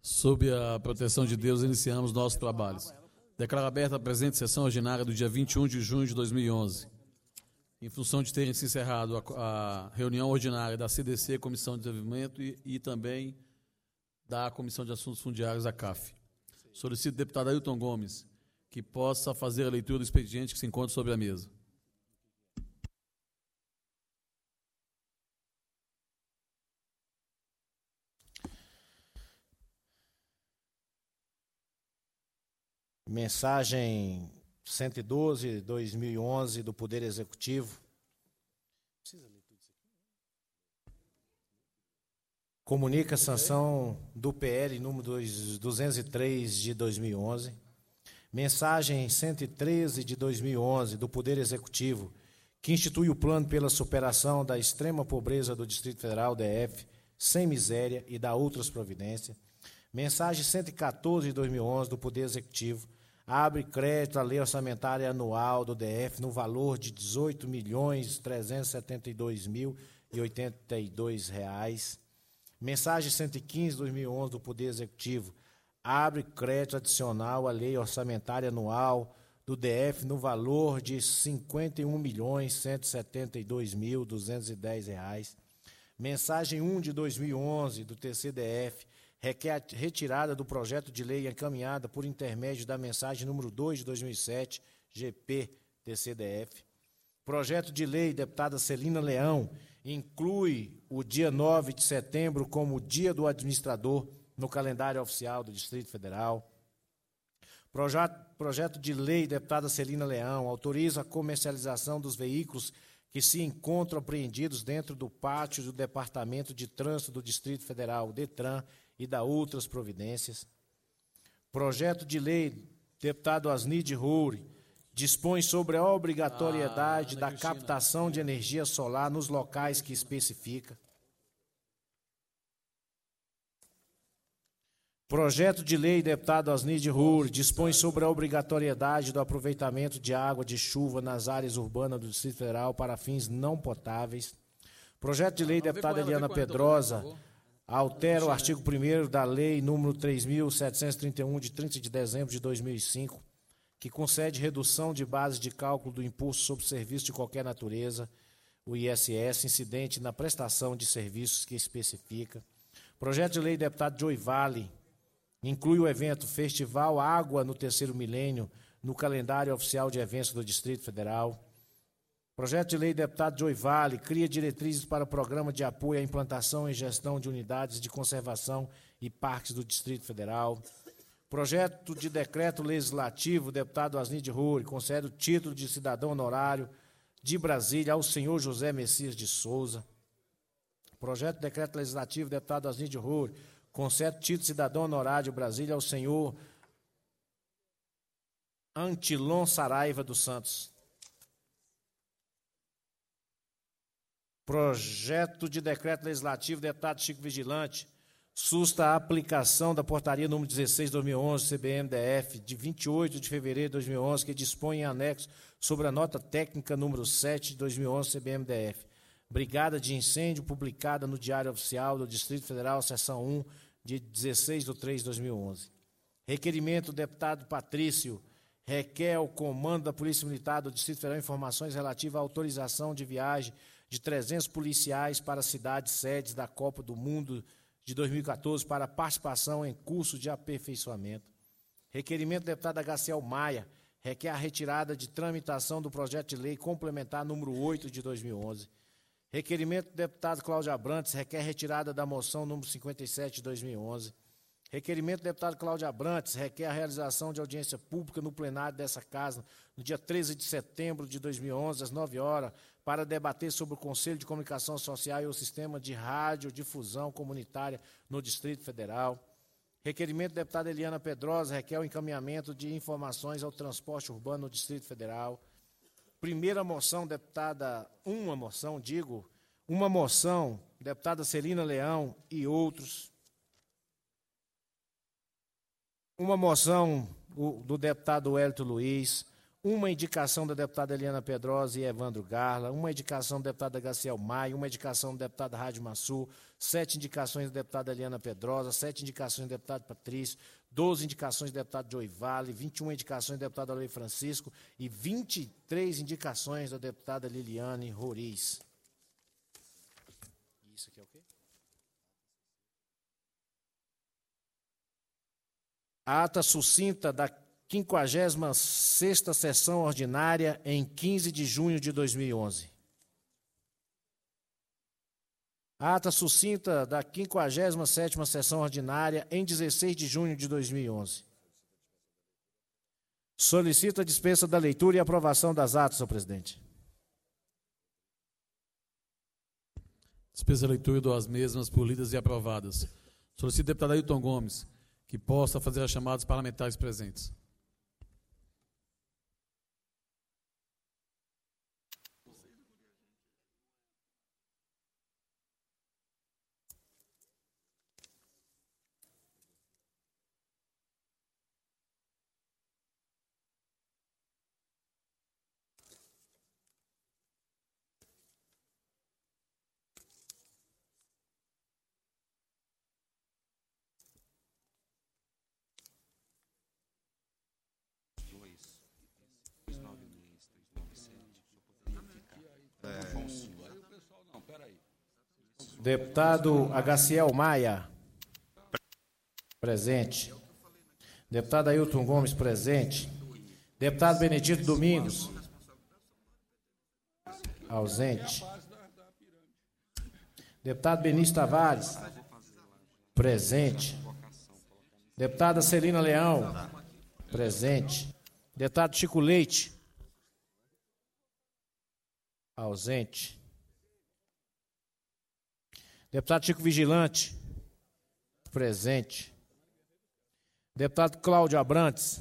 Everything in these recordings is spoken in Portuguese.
Sob a proteção de Deus, iniciamos nossos trabalhos. Declaro aberta a presente sessão ordinária do dia 21 de junho de 2011. Em função de terem se encerrado a reunião ordinária da CDC, Comissão de Desenvolvimento, e também da Comissão de Assuntos Fundiários, a CAF. Solicito ao deputado Ailton Gomes que possa fazer a leitura do expediente que se encontra sobre a mesa. Mensagem 112, 2011, do Poder Executivo. Comunica a sanção do PL número 203 de 2011. Mensagem 113 de 2011, do Poder Executivo, que institui o plano pela superação da extrema pobreza do Distrito Federal, DF, sem miséria, e dá outras providências. Mensagem 114 de 2011, do Poder Executivo, abre crédito à lei orçamentária anual do DF no valor de R$ 18.372.082. Mensagem 115 de 2011, do Poder Executivo, abre crédito adicional à lei orçamentária anual do DF no valor de R$ 51.172.210. Mensagem 1 de 2011, do TCDF, requer a retirada do projeto de lei encaminhada por intermédio da mensagem número 2 de 2007, GP-TCDF. Projeto de lei, deputada Celina Leão, inclui o dia 9 de setembro como Dia do Administrador no calendário oficial do Distrito Federal. Projeto de lei, deputada Celina Leão, autoriza a comercialização dos veículos que se encontram apreendidos dentro do pátio do Departamento de Trânsito do Distrito Federal, DETRAN, e dá outras providências. Projeto de lei, deputado Asnide Roure, dispõe sobre a obrigatoriedade da captação de energia solar nos locais que especifica. Projeto de lei, deputado Asnide Roure, dispõe sobre a obrigatoriedade do aproveitamento de água de chuva nas áreas urbanas do Distrito Federal para fins não potáveis. Projeto de lei, deputada Eliana Pedrosa, altera o artigo 1º da Lei número 3.731, de 30 de dezembro de 2005, que concede redução de base de cálculo do imposto sobre serviço de qualquer natureza, o ISS, incidente na prestação de serviços que especifica. Projeto de lei, deputado Joey Vale, inclui o evento Festival Água no Terceiro Milênio no calendário oficial de eventos do Distrito Federal. Projeto de lei, deputado Joey Vale, cria diretrizes para o programa de apoio à implantação e gestão de unidades de conservação e parques do Distrito Federal. Projeto de decreto legislativo, deputado Asnide Roure, concede o título de cidadão honorário de Brasília ao senhor José Messias de Souza. Projeto de decreto legislativo, deputado Asnide Roure, concede o título de cidadão honorário de Brasília ao senhor Antilon Saraiva dos Santos. Projeto de decreto legislativo, deputado Chico Vigilante, susta a aplicação da portaria número 16 de 2011, CBMDF, de 28 de fevereiro de 2011, que dispõe em anexo sobre a nota técnica número 7 de 2011, CBMDF. Brigada de incêndio, publicada no Diário Oficial do Distrito Federal, seção 1, de 16 de 3 de 2011. Requerimento do deputado Patrício, requer ao Comando da Polícia Militar do Distrito Federal informações relativas à autorização de viagem de 300 policiais para as cidades sedes da Copa do Mundo de 2014 para participação em curso de aperfeiçoamento. Requerimento do deputado Agaciel Maia, requer a retirada de tramitação do projeto de lei complementar número 8 de 2011. Requerimento do deputado Cláudio Abrantes, requer retirada da moção número 57 de 2011. Requerimento do deputado Cláudio Abrantes, requer a realização de audiência pública no plenário dessa Casa no dia 13 de setembro de 2011, às 9 horas, para debater sobre o Conselho de Comunicação Social e o Sistema de Radiodifusão Comunitária no Distrito Federal. Requerimento da deputada Eliana Pedrosa, requer o encaminhamento de informações ao transporte urbano no Distrito Federal. Primeira moção, deputada, uma moção, deputada Celina Leão e outros. Uma moção do deputado Hélito Luiz, uma indicação da deputada Eliana Pedrosa e Evandro Garla, uma indicação da deputada Gaciel Maia, uma indicação da deputada Rádio Massu, 7 indicações da deputada Eliana Pedrosa, 7 indicações do deputado Patrício, 12 indicações do deputado Joey Vale, 21 indicações do deputado Aloy Francisco e 23 indicações da deputada Liliane Roriz. Isso aqui é o quê? A ata sucinta da 56ª sessão ordinária em 15 de junho de 2011. A ata sucinta da 57ª sessão ordinária em 16 de junho de 2011. Solicito a dispensa da leitura e aprovação das atas, senhor presidente. Dispensa a leitura e dou as mesmas por lidas e aprovadas. Solicito ao deputado Ailton Gomes que possa fazer as chamadas parlamentares presentes. Deputado Agaciel Maia. Presente. Deputado Ailton Gomes, presente. Deputado Benedito Domingos. Ausente. Deputado Benício Tavares. Presente. Deputada Celina Leão. Presente. Deputado Chico Leite. Ausente. Deputado Chico Vigilante. Presente. Deputado Cláudio Abrantes.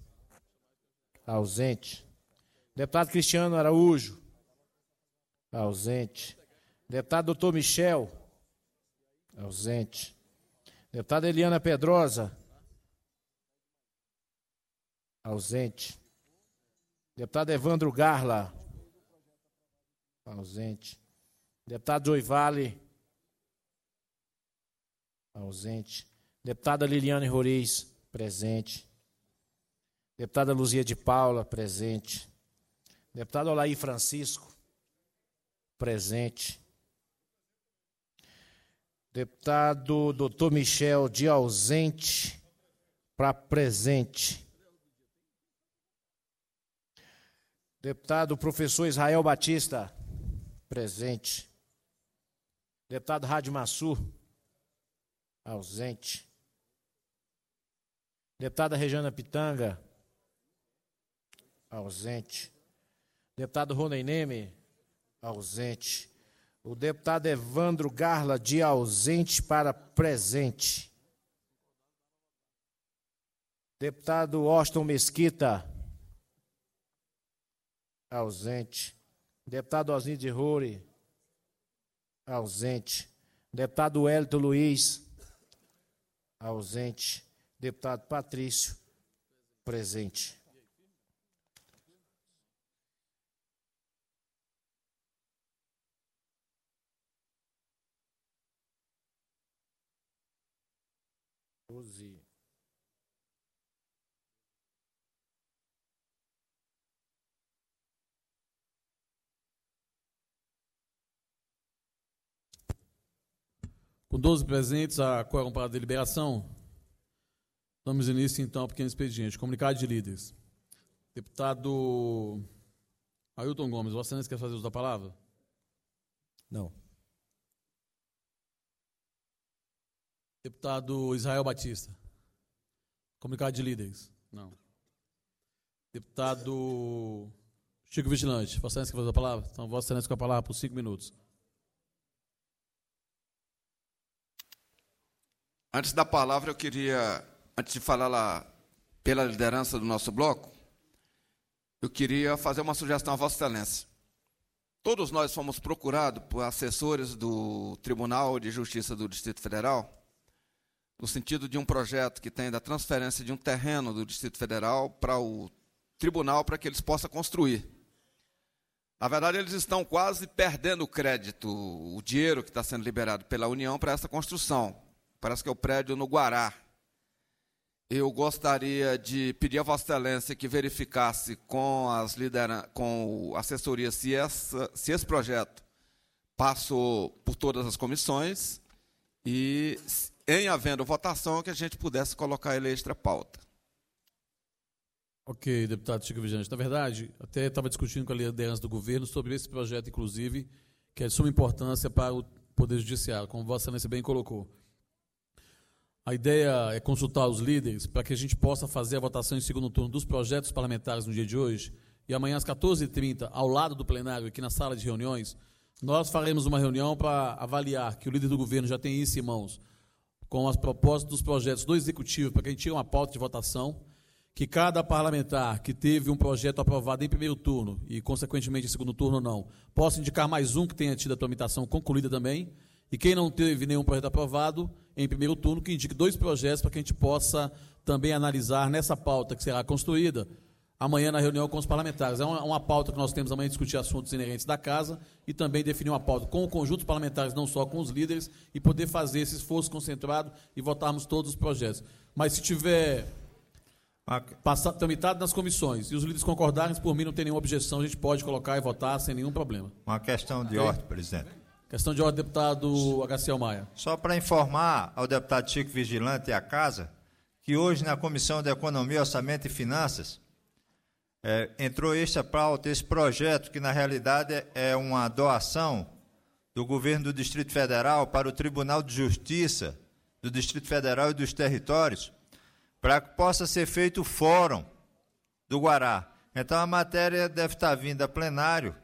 Ausente. Deputado Cristiano Araújo. Ausente. Deputado Dr. Michel. Ausente. Deputada Eliana Pedrosa. Ausente. Deputado Evandro Garla. Ausente. Deputado Joey Vale. Ausente. Deputada Liliane Roriz. Presente. Deputada Luzia de Paula. Presente. Deputado Olaí Francisco. Presente. Deputado Dr. Michel, de ausente para presente. Deputado Professor Israel Batista. Presente. Deputado Rádio Massu. Ausente. Deputada Rejana Pitanga. Ausente. Deputado Rony Neme. Ausente. O deputado Evandro Garla, de ausente para presente. Deputado Austin Mesquita. Ausente. Deputado Osni de Roure. Ausente. Deputado Wellington Luiz. Ausente. Deputado Patrício. Presente. Com 12 presentes, a quórum para a deliberação. Damos início, então, ao pequeno expediente. Comunicado de líderes. Deputado Ailton Gomes, Vossa Excelência quer fazer uso da palavra? Não. Deputado Israel Batista. Comunicado de líderes? Não. Deputado Chico Vigilante, Vossa Excelência quer fazer a palavra? Então, Vossa Excelência com a palavra por 5 minutos. Antes da palavra, eu queria, antes de falar lá pela liderança do nosso bloco, eu queria fazer uma sugestão a Vossa Excelência. Todos nós fomos procurados por assessores do Tribunal de Justiça do Distrito Federal, no sentido de um projeto que tem da transferência de um terreno do Distrito Federal para o tribunal para que eles possam construir. Na verdade, eles estão quase perdendo o crédito, o dinheiro que está sendo liberado pela União para essa construção. Parece que é o prédio no Guará. Eu gostaria de pedir a Vossa Excelência que verificasse com a assessoria se esse projeto passou por todas as comissões e, em havendo votação, que a gente pudesse colocar ele extra pauta. Ok, deputado Chico Vigilante. Na verdade, até estava discutindo com a liderança do governo sobre esse projeto, inclusive, que é de suma importância para o Poder Judiciário, como Vossa Excelência bem colocou. A ideia é consultar os líderes para que a gente possa fazer a votação em segundo turno dos projetos parlamentares no dia de hoje, e amanhã às 14h30, ao lado do plenário, aqui na sala de reuniões, nós faremos uma reunião para avaliar que o líder do governo já tem isso em mãos, com as propostas dos projetos do Executivo, para que a gente tire uma pauta de votação, que cada parlamentar que teve um projeto aprovado em primeiro turno e, consequentemente, em segundo turno não, possa indicar mais um que tenha tido a tramitação concluída também, e quem não teve nenhum projeto aprovado em primeiro turno, que indique 2 projetos para que a gente possa também analisar nessa pauta que será construída amanhã na reunião com os parlamentares. É uma pauta que nós temos amanhã, discutir assuntos inerentes da casa e também definir uma pauta com o conjunto dos parlamentares, não só com os líderes, e poder fazer esse esforço concentrado e votarmos todos os projetos. Mas se tiver tramitado nas comissões e os líderes concordarem, por mim não tem nenhuma objeção, a gente pode colocar e votar sem nenhum problema. Uma questão de ordem, presidente. Questão de ordem, deputado Agaciel Maia. Só para informar ao deputado Chico Vigilante e à Casa, que hoje na Comissão de Economia, Orçamento e Finanças, entrou esta pauta, esse projeto, que na realidade é uma doação do governo do Distrito Federal para o Tribunal de Justiça do Distrito Federal e dos Territórios, para que possa ser feito o fórum do Guará. Então, a matéria deve estar vindo a plenário,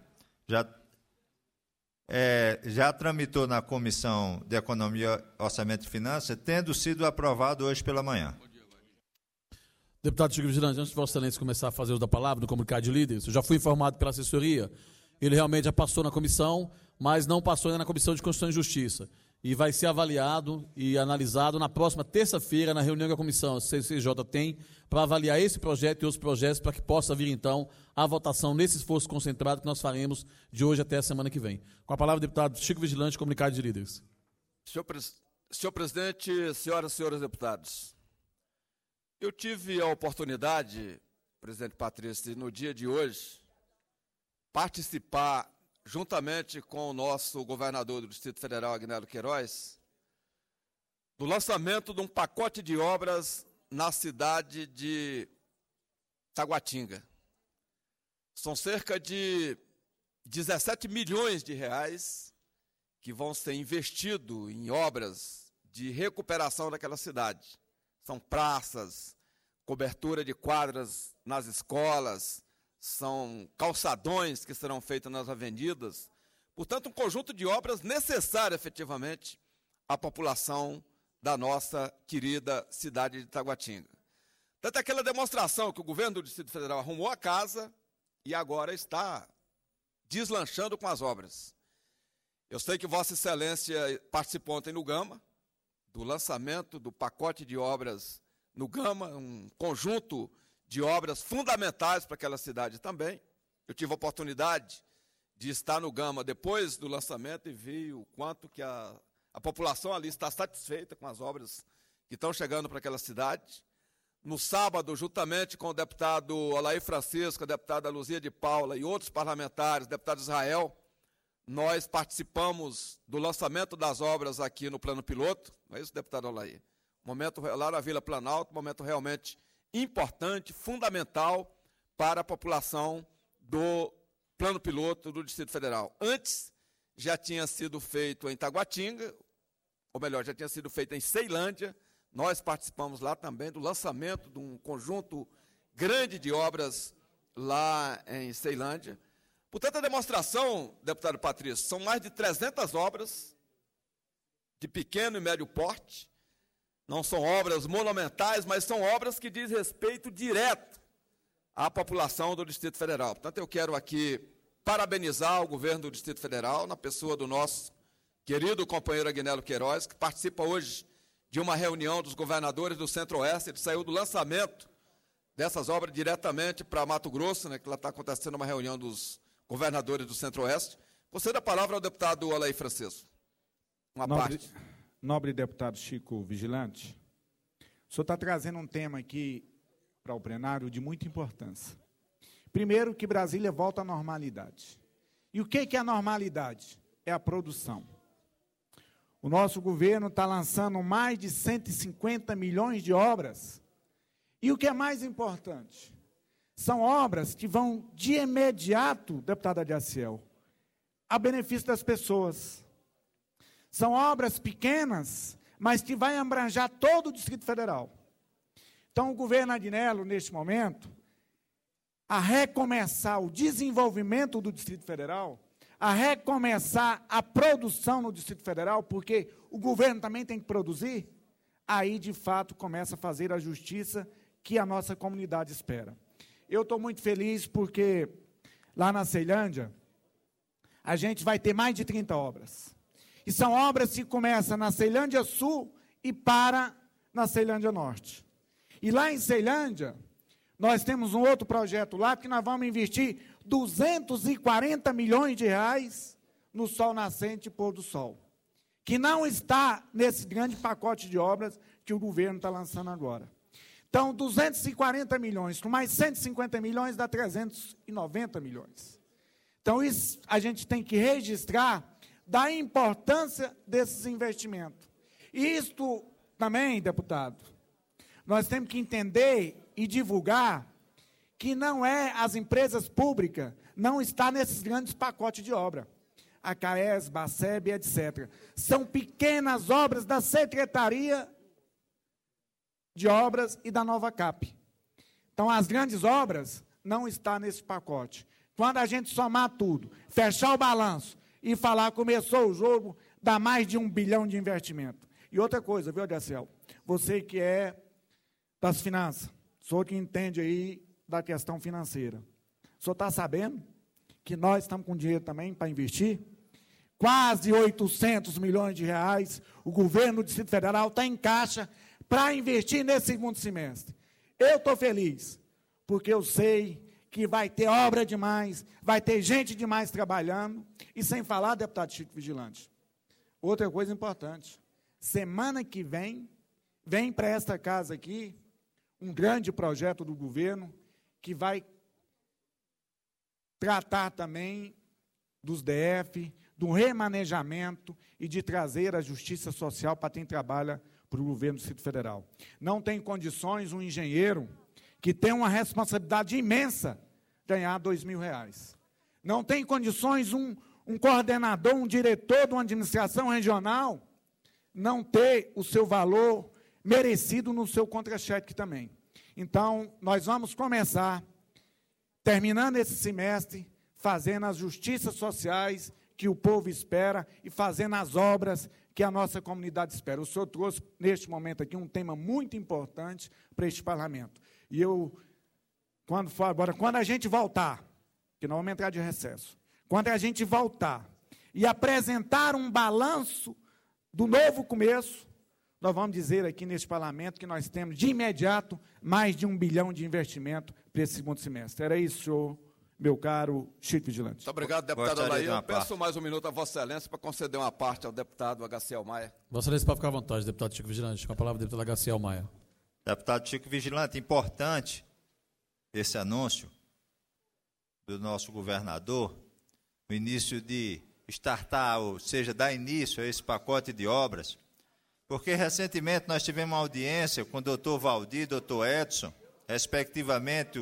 já tramitou na Comissão de Economia, Orçamento e Finanças, tendo sido aprovado hoje pela manhã. Deputado Chico Vigilante, antes de Vossa Excelência começar a fazer uso da palavra no comunicado de líderes, eu já fui informado pela assessoria, ele realmente já passou na comissão, mas não passou ainda na Comissão de Constituição e Justiça. E vai ser avaliado e analisado na próxima terça-feira, na reunião que a comissão CCJ tem, para avaliar esse projeto e outros projetos, para que possa vir, então, a votação nesse esforço concentrado que nós faremos de hoje até a semana que vem. Com a palavra, deputado Chico Vigilante, comunicado de líderes. Senhor presidente, senhoras e senhores deputados, eu tive a oportunidade, presidente Patrício, no dia de hoje, participar, juntamente com o nosso governador do Distrito Federal, Agnello Queiroz, do lançamento de um pacote de obras na cidade de Taguatinga. São cerca de 17 milhões de reais que vão ser investidos em obras de recuperação daquela cidade. São praças, cobertura de quadras nas escolas, são calçadões que serão feitos nas avenidas. Portanto, um conjunto de obras necessárias, efetivamente, à população da nossa querida cidade de Taguatinga. Tanto aquela demonstração que o governo do Distrito Federal arrumou a casa e agora está deslanchando com as obras. Eu sei que Vossa Excelência participou ontem no Gama, do lançamento do pacote de obras no Gama, um conjunto de obras fundamentais para aquela cidade também. Eu tive a oportunidade de estar no Gama depois do lançamento e vi o quanto que a população ali está satisfeita com as obras que estão chegando para aquela cidade. No sábado, juntamente com o deputado Olair Francisco, a deputada Luzia de Paula e outros parlamentares, deputado Israel, nós participamos do lançamento das obras aqui no Plano Piloto, não é isso, deputado Olair? Momento lá na Vila Planalto, momento realmente importante, fundamental para a população do Plano Piloto do Distrito Federal. Antes, já tinha sido feito em Taguatinga, ou melhor, já tinha sido feito em Ceilândia. Nós participamos lá também do lançamento de um conjunto grande de obras lá em Ceilândia. Portanto, a demonstração, deputado Patrício, são mais de 300 obras de pequeno e médio porte. Não são obras monumentais, mas são obras que dizem respeito direto à população do Distrito Federal. Portanto, eu quero aqui parabenizar o governo do Distrito Federal, na pessoa do nosso querido companheiro Agnello Queiroz, que participa hoje de uma reunião dos governadores do Centro-Oeste. Ele saiu do lançamento dessas obras diretamente para Mato Grosso, né, que lá está acontecendo uma reunião dos governadores do Centro-Oeste. Concedo a palavra ao deputado Alaí Francisco. Uma parte. Nobre deputado Chico Vigilante, o senhor está trazendo um tema aqui para o plenário de muita importância. Primeiro, que Brasília volta à normalidade. E o que é a normalidade? É a produção. O nosso governo está lançando mais de 150 milhões de obras. E o que é mais importante? São obras que vão, de imediato, deputada Adiaciel, a benefício das pessoas. São obras pequenas, mas que vai abranger todo o Distrito Federal. Então, o governo Adinello, neste momento, a recomeçar o desenvolvimento do Distrito Federal, a recomeçar a produção no Distrito Federal, porque o governo também tem que produzir, aí, de fato, começa a fazer a justiça que a nossa comunidade espera. Eu estou muito feliz porque, lá na Ceilândia, a gente vai ter mais de 30 obras. E são obras que começam na Ceilândia Sul e param na Ceilândia Norte. E lá em Ceilândia, nós temos um outro projeto lá, que nós vamos investir 240 milhões de reais no sol nascente e pôr do sol, que não está nesse grande pacote de obras que o governo está lançando agora. Então, 240 milhões, com mais 150 milhões, dá 390 milhões. Então, isso a gente tem que registrar da importância desses investimentos. E isto também, deputado, nós temos que entender e divulgar que não é as empresas públicas, não está nesses grandes pacotes de obra. A CAES, BACEB, etc. São pequenas obras da Secretaria de Obras e da Nova CAP. Então, as grandes obras não estão nesse pacote. Quando a gente somar tudo, fechar o balanço e falar, começou o jogo, dá mais de 1 bilhão de investimento. E outra coisa, viu, Adiaciel? Você que é das finanças, sou que entende aí da questão financeira. O senhor está sabendo que nós estamos com dinheiro também para investir? Quase 800 milhões de reais, o governo do Distrito Federal está em caixa para investir nesse segundo semestre. Eu estou feliz, porque eu sei que vai ter obra demais, vai ter gente demais trabalhando, e sem falar, deputado Chico Vigilante, outra coisa importante, semana que vem para esta casa aqui, um grande projeto do governo, que vai tratar também dos DF, do remanejamento e de trazer a justiça social para quem trabalha para o governo do Distrito Federal. Não tem condições um engenheiro que tem uma responsabilidade imensa ganhar R$2.000. Não tem condições um coordenador, um diretor de uma administração regional não ter o seu valor merecido no seu contra-cheque também. Então, nós vamos começar, terminando esse semestre, fazendo as justiças sociais que o povo espera e fazendo as obras que a nossa comunidade espera. O senhor trouxe, neste momento aqui, um tema muito importante para este parlamento. E eu, quando a gente voltar, que nós vamos entrar de recesso, quando a gente voltar e apresentar um balanço do novo começo, nós vamos dizer aqui neste parlamento que nós temos, de imediato, mais de 1 bilhão de investimento para esse segundo semestre. Era isso, senhor, meu caro Chico Vigilante. Muito obrigado, deputado Alaí. Eu peço mais um minuto a Vossa Excelência para conceder uma parte ao deputado Agaciel Maia. Vossa Excelência, pode ficar à vontade, deputado Chico Vigilante. Com a palavra, deputado Agaciel Maia. Deputado Chico Vigilante, importante esse anúncio do nosso governador, o início de startar, ou seja, dar início a esse pacote de obras, porque recentemente nós tivemos uma audiência com o doutor Valdir e doutor Edson, respectivamente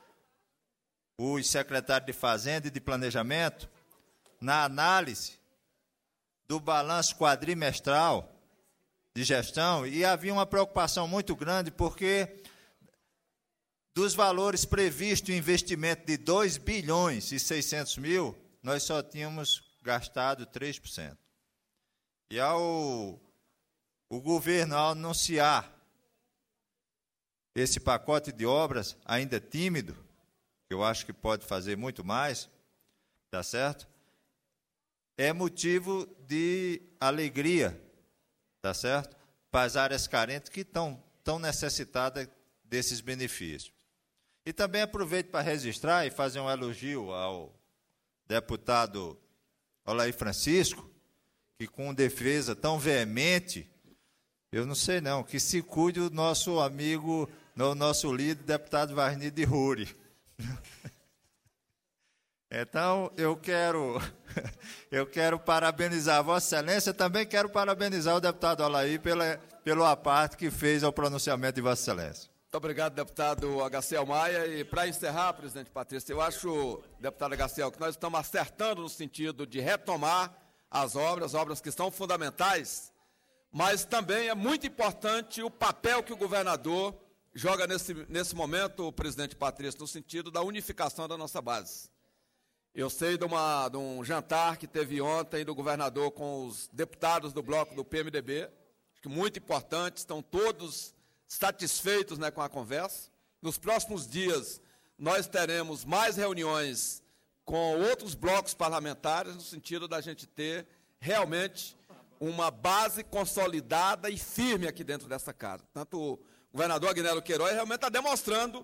os secretários de Fazenda e de Planejamento, na análise do balanço quadrimestral de gestão, e havia uma preocupação muito grande, porque dos valores previstos em investimento de 2 bilhões e 600 mil, nós só tínhamos gastado 3%. E o governo, ao anunciar esse pacote de obras, ainda tímido, que eu acho que pode fazer muito mais, tá certo? É motivo de alegria, tá certo? Para as áreas carentes que estão tão necessitadas desses benefícios. E também aproveito para registrar e fazer um elogio ao deputado Olair Francisco, que com defesa tão veemente, eu não sei não, que se cuide o nosso amigo, o nosso líder, deputado Varni de Ruri. Então, eu quero parabenizar a Vossa Excelência, também quero parabenizar o deputado Olair pelo aparte que fez ao pronunciamento de Vossa Excelência. Muito obrigado, deputado Agaciel Maia. E, para encerrar, presidente Patrício, eu acho, deputado Agaciel, que nós estamos acertando no sentido de retomar as obras que são fundamentais, mas também é muito importante o papel que o governador joga nesse momento, presidente Patrício, no sentido da unificação da nossa base. Eu sei de um jantar que teve ontem do governador com os deputados do bloco do PMDB, acho que muito importante, estão todos satisfeitos, né, com a conversa. Nos próximos dias, nós teremos mais reuniões com outros blocos parlamentares, no sentido da gente ter realmente uma base consolidada e firme aqui dentro dessa casa. Tanto o governador Agnello Queiroz realmente está demonstrando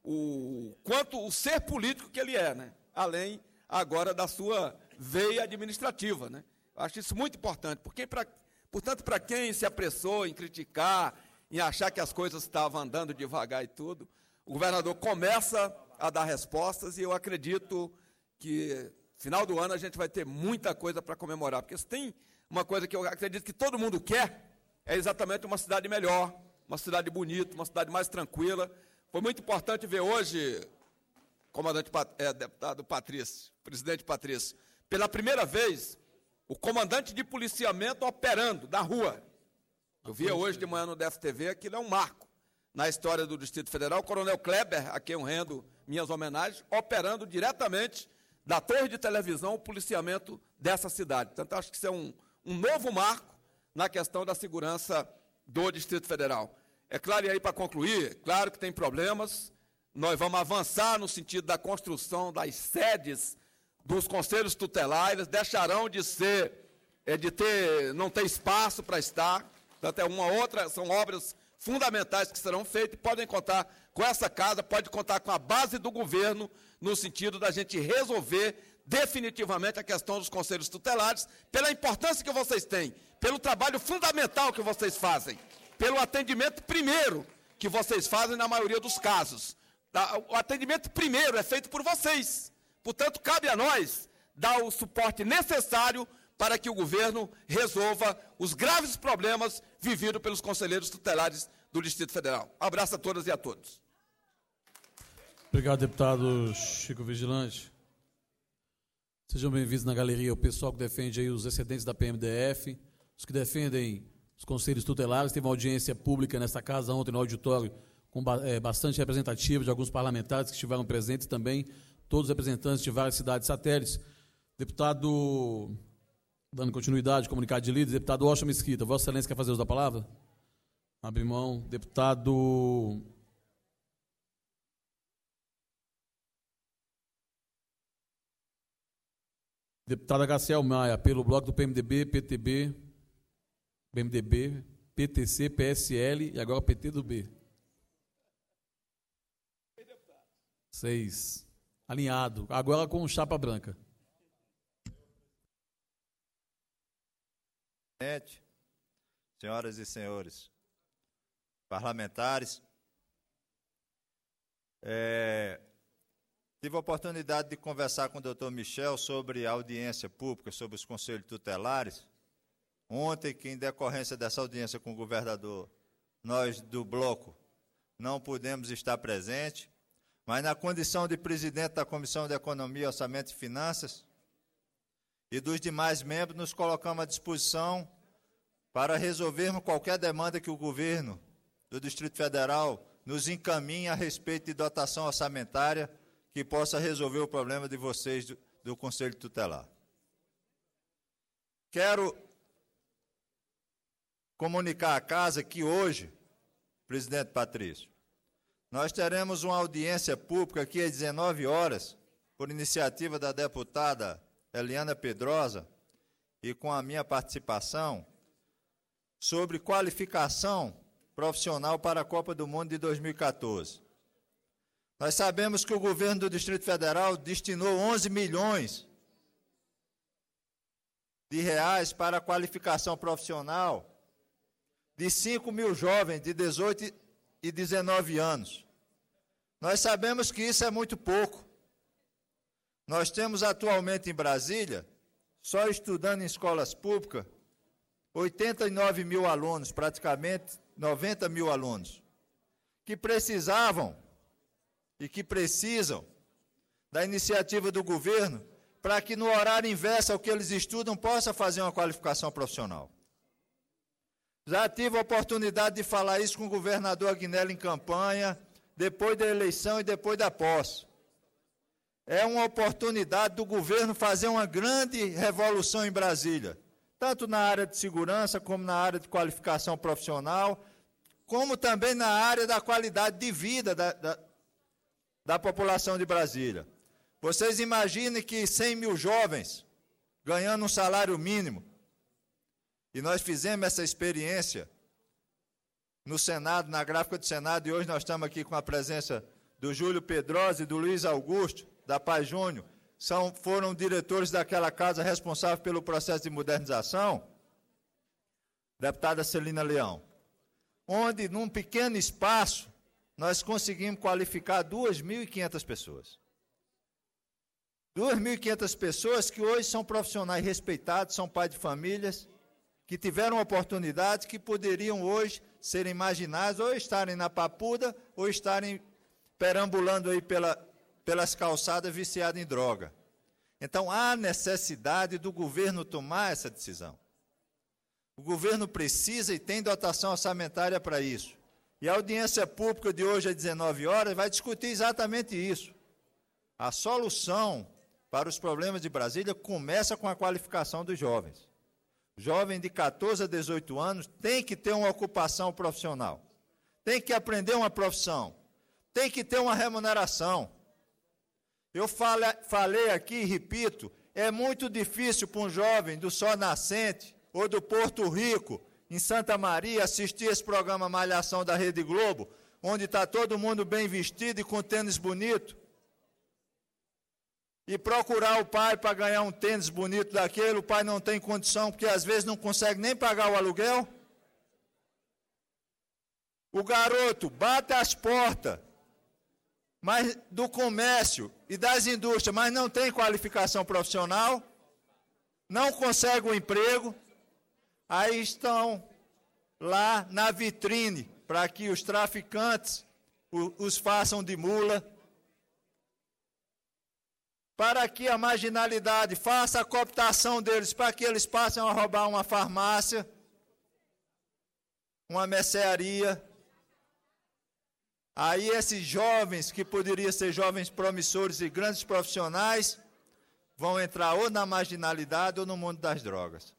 o ser político que ele é, né? Além agora da sua veia administrativa, né? Eu acho isso muito importante, portanto, para quem se apressou em criticar, em achar que as coisas estavam andando devagar e tudo, o governador começa a dar respostas e eu acredito que, final do ano, a gente vai ter muita coisa para comemorar, porque se tem uma coisa que eu acredito que todo mundo quer, é exatamente uma cidade melhor, uma cidade bonita, uma cidade mais tranquila. Foi muito importante ver hoje, deputado Patrício, presidente Patrício, pela primeira vez, o comandante de policiamento operando da rua. Eu via hoje de manhã no DFTV, aquilo é um marco na história do Distrito Federal. O coronel Kleber, a quem eu rendo minhas homenagens, operando diretamente da torre de televisão o policiamento dessa cidade. Portanto, acho que isso é um novo marco na questão da segurança do Distrito Federal. É claro, e aí para concluir, claro que tem problemas, nós vamos avançar no sentido da construção das sedes dos conselhos tutelares, deixarão de não ter espaço para estar. Portanto, são obras fundamentais que serão feitas e podem contar com essa casa, pode contar com a base do governo, no sentido da gente resolver definitivamente a questão dos conselhos tutelares, pela importância que vocês têm, pelo trabalho fundamental que vocês fazem, pelo atendimento primeiro que vocês fazem na maioria dos casos. O atendimento primeiro é feito por vocês. Portanto, cabe a nós dar o suporte necessário para que o governo resolva os graves problemas vividos pelos conselheiros tutelares do Distrito Federal. Um abraço a todas e a todos. Obrigado, deputado Chico Vigilante. Sejam bem-vindos na galeria o pessoal que defende aí os excedentes da PMDF, os que defendem os conselhos tutelares. Teve uma audiência pública nessa casa ontem no auditório, com bastante representativa de alguns parlamentares que estiveram presentes também, todos os representantes de várias cidades satélites. Deputado, dando continuidade, comunicado de líderes, deputado Washington Mesquita, Vossa Excelência quer fazer uso da palavra? Abre mão. Deputado Agaciel Maia, pelo bloco do PMDB, PTB, PMDB, PTC, PSL e agora PT do B. 6. Alinhado. Agora com chapa branca. Senhoras e senhores parlamentares, tive a oportunidade de conversar com o doutor Michel sobre a audiência pública, sobre os conselhos tutelares. Ontem, que em decorrência dessa audiência com o governador, nós do bloco não pudemos estar presentes, mas na condição de presidente da Comissão de Economia, Orçamento e Finanças e dos demais membros, nos colocamos à disposição para resolvermos qualquer demanda que o governo do Distrito Federal nos encaminhe a respeito de dotação orçamentária que possa resolver o problema de vocês do Conselho Tutelar. Quero comunicar à casa que hoje, presidente Patrício, nós teremos uma audiência pública aqui às 19 horas, por iniciativa da deputada Eliana Pedrosa e com a minha participação, sobre qualificação profissional para a Copa do Mundo de 2014. Nós sabemos que o governo do Distrito Federal destinou 11 milhões de reais para a qualificação profissional de 5 mil jovens de 18 e 19 anos. Nós sabemos que isso é muito pouco. Nós temos atualmente em Brasília, só estudando em escolas públicas, 89 mil alunos, praticamente 90 mil alunos, que precisavam e que precisam da iniciativa do governo para que no horário inverso ao que eles estudam possa fazer uma qualificação profissional. Já tive a oportunidade de falar isso com o governador Agnello em campanha, depois da eleição e depois da posse. É uma oportunidade do governo fazer uma grande revolução em Brasília, tanto na área de segurança, como na área de qualificação profissional, como também na área da qualidade de vida da população de Brasília. Vocês imaginem que 100 mil jovens ganhando um salário mínimo, e nós fizemos essa experiência no Senado, na gráfica do Senado, e hoje nós estamos aqui com a presença do Júlio Pedrosa e do Luiz Augusto, da Paz Júnior, foram diretores daquela casa responsável pelo processo de modernização, deputada Celina Leão, onde, num pequeno espaço, nós conseguimos qualificar 2.500 pessoas. 2.500 pessoas que hoje são profissionais respeitados, são pais de famílias, que tiveram oportunidades que poderiam hoje serem marginais, ou estarem na papuda, ou estarem perambulando aí pelas calçadas viciados em droga. Então, há necessidade do governo tomar essa decisão. O governo precisa e tem dotação orçamentária para isso. E a audiência pública de hoje, às 19 horas, vai discutir exatamente isso. A solução para os problemas de Brasília começa com a qualificação dos jovens. Jovem de 14 a 18 anos tem que ter uma ocupação profissional, tem que aprender uma profissão, tem que ter uma remuneração. Eu falei aqui e repito, é muito difícil para um jovem do Sol Nascente ou do Porto Rico, em Santa Maria, assistir esse programa Malhação da Rede Globo, onde está todo mundo bem vestido e com tênis bonito, e procurar o pai para ganhar um tênis bonito daquele, o pai não tem condição, porque às vezes não consegue nem pagar o aluguel. O garoto bate as portas do comércio e das indústrias, mas não tem qualificação profissional, não consegue um emprego, aí estão lá na vitrine para que os traficantes os façam de mula, para que a marginalidade faça a cooptação deles, para que eles passem a roubar uma farmácia, uma mercearia. Aí esses jovens, que poderiam ser jovens promissores e grandes profissionais, vão entrar ou na marginalidade ou no mundo das drogas.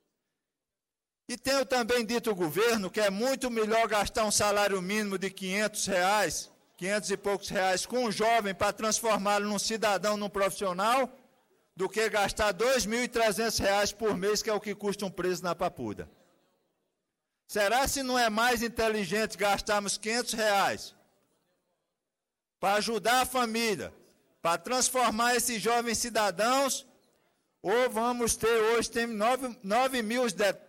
E tenho também dito ao governo que é muito melhor gastar um salário mínimo de R$500, 500 e poucos reais com um jovem para transformá-lo num cidadão, num profissional, do que gastar R$2.300 por mês, que é o que custa um preso na papuda. Será se não é mais inteligente gastarmos R$500 para ajudar a família, para transformar esses jovens cidadãos, ou vamos ter, hoje tem 9 mil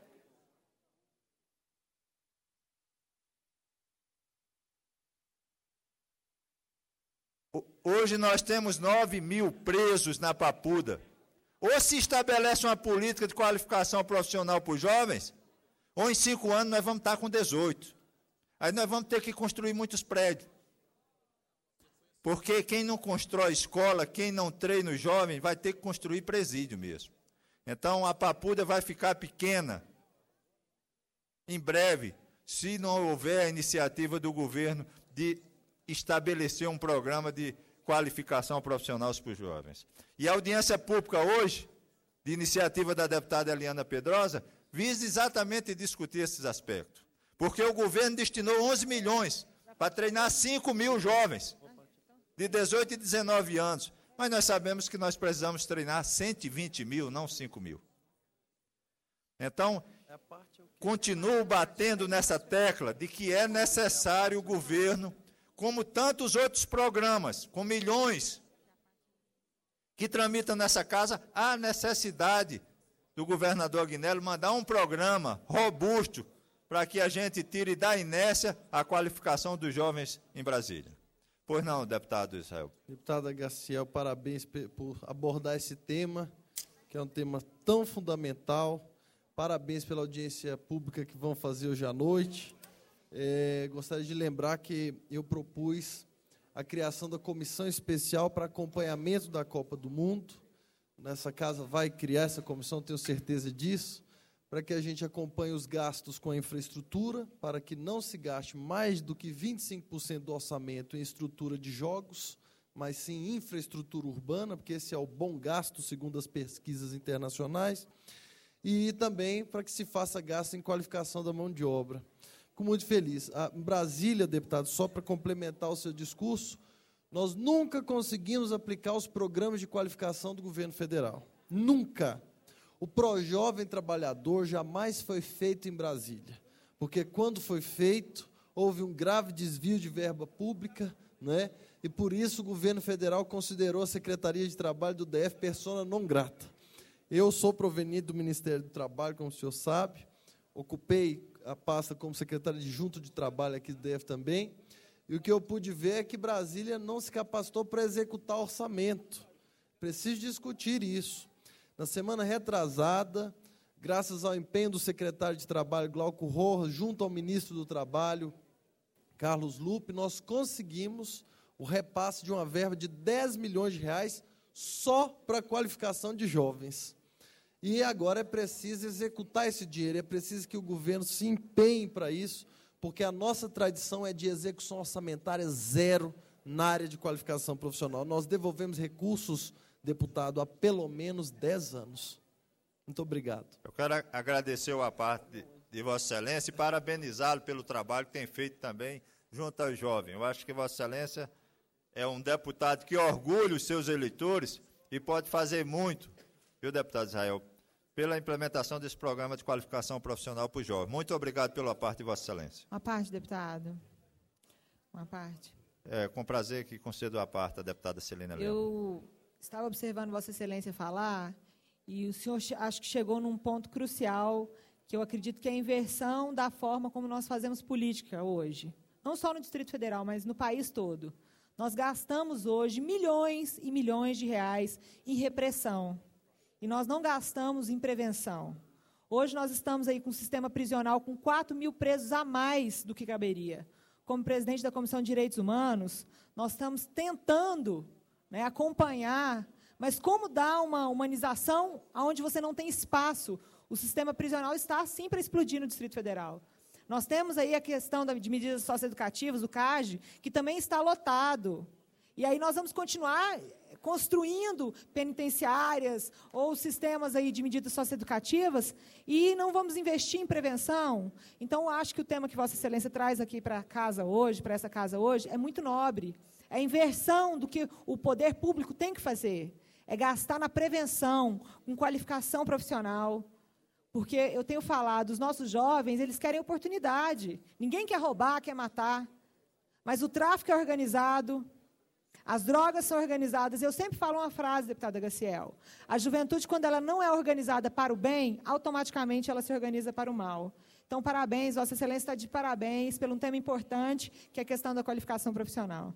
Hoje nós temos 9 mil presos na papuda. Ou se estabelece uma política de qualificação profissional para os jovens, ou em 5 anos nós vamos estar com 18. Aí nós vamos ter que construir muitos prédios. Porque quem não constrói escola, quem não treina os jovens, vai ter que construir presídio mesmo. Então a papuda vai ficar pequena em breve, se não houver a iniciativa do governo de estabelecer um programa de qualificação profissional para os jovens. E a audiência pública hoje, de iniciativa da deputada Eliana Pedrosa, visa exatamente discutir esses aspectos. Porque o governo destinou 11 milhões para treinar 5 mil jovens de 18 e 19 anos. Mas nós sabemos que nós precisamos treinar 120 mil, não 5 mil. Então, continuo batendo nessa tecla de que é necessário o governo como tantos outros programas, com milhões que tramitam nessa casa, há necessidade do governador Agnello mandar um programa robusto para que a gente tire da inércia a qualificação dos jovens em Brasília. Pois não, deputado Israel. Deputada Garciel, parabéns por abordar esse tema, que é um tema tão fundamental. Parabéns pela audiência pública que vão fazer hoje à noite. Gostaria de lembrar que eu propus a criação da comissão especial para acompanhamento da Copa do Mundo. Nessa casa vai criar essa comissão, tenho certeza disso, para que a gente acompanhe os gastos com a infraestrutura, para que não se gaste mais do que 25% do orçamento em estrutura de jogos, mas sim em infraestrutura urbana, porque esse é o bom gasto, segundo as pesquisas internacionais, e também para que se faça gasto em qualificação da mão de obra. Fico muito feliz. Em Brasília, deputado, só para complementar o seu discurso, nós nunca conseguimos aplicar os programas de qualificação do governo federal. Nunca. O Projovem Trabalhador jamais foi feito em Brasília, porque quando foi feito, houve um grave desvio de verba pública, né? E por isso o governo federal considerou a Secretaria de Trabalho do DF persona non grata. Eu sou proveniente do Ministério do Trabalho, como o senhor sabe, ocupei a pasta como secretário adjunto de Trabalho aqui do DF também, e o que eu pude ver é que Brasília não se capacitou para executar orçamento. Preciso discutir isso. Na semana retrasada, graças ao empenho do secretário de Trabalho, Glauco Rojas, junto ao ministro do Trabalho, Carlos Lupe, nós conseguimos o repasse de uma verba de 10 milhões de reais só para a qualificação de jovens. E agora é preciso executar esse dinheiro, é preciso que o governo se empenhe para isso, porque a nossa tradição é de execução orçamentária zero na área de qualificação profissional. Nós devolvemos recursos, deputado, há pelo menos 10 anos. Muito obrigado. Eu quero agradecer a parte de Vossa Excelência e parabenizá-lo pelo trabalho que tem feito também junto aos jovens. Eu acho que Vossa Excelência é um deputado que orgulha os seus eleitores e pode fazer muito, viu, deputado Israel, pela implementação desse programa de qualificação profissional para os jovens. Muito obrigado pela parte de Vossa Excelência. Uma parte, deputado. Uma parte. Com prazer que concedo a parte, a deputada Celina Leão. Eu estava observando Vossa Excelência falar e o senhor acho que chegou num ponto crucial, que eu acredito que é a inversão da forma como nós fazemos política hoje. Não só no Distrito Federal, mas no país todo. Nós gastamos hoje milhões e milhões de reais em repressão. E nós não gastamos em prevenção. Hoje nós estamos aí com um sistema prisional com 4 mil presos a mais do que caberia. Como presidente da Comissão de Direitos Humanos, nós estamos tentando, né, acompanhar, mas como dar uma humanização onde você não tem espaço? O sistema prisional está, sim, para explodir no Distrito Federal. Nós temos aí a questão de medidas socioeducativas, o CAGE, que também está lotado. E aí nós vamos continuar construindo penitenciárias ou sistemas aí de medidas socioeducativas e não vamos investir em prevenção. Então, eu acho que o tema que Vossa Excelência traz aqui para essa casa hoje, é muito nobre. É a inversão do que o poder público tem que fazer. É gastar na prevenção, com qualificação profissional. Porque eu tenho falado, os nossos jovens, eles querem oportunidade. Ninguém quer roubar, quer matar. Mas o tráfico é organizado, as drogas são organizadas. Eu sempre falo uma frase, deputada Garciel. A juventude, quando ela não é organizada para o bem, automaticamente ela se organiza para o mal. Então, parabéns, Vossa Excelência está de parabéns pelo um tema importante, que é a questão da qualificação profissional.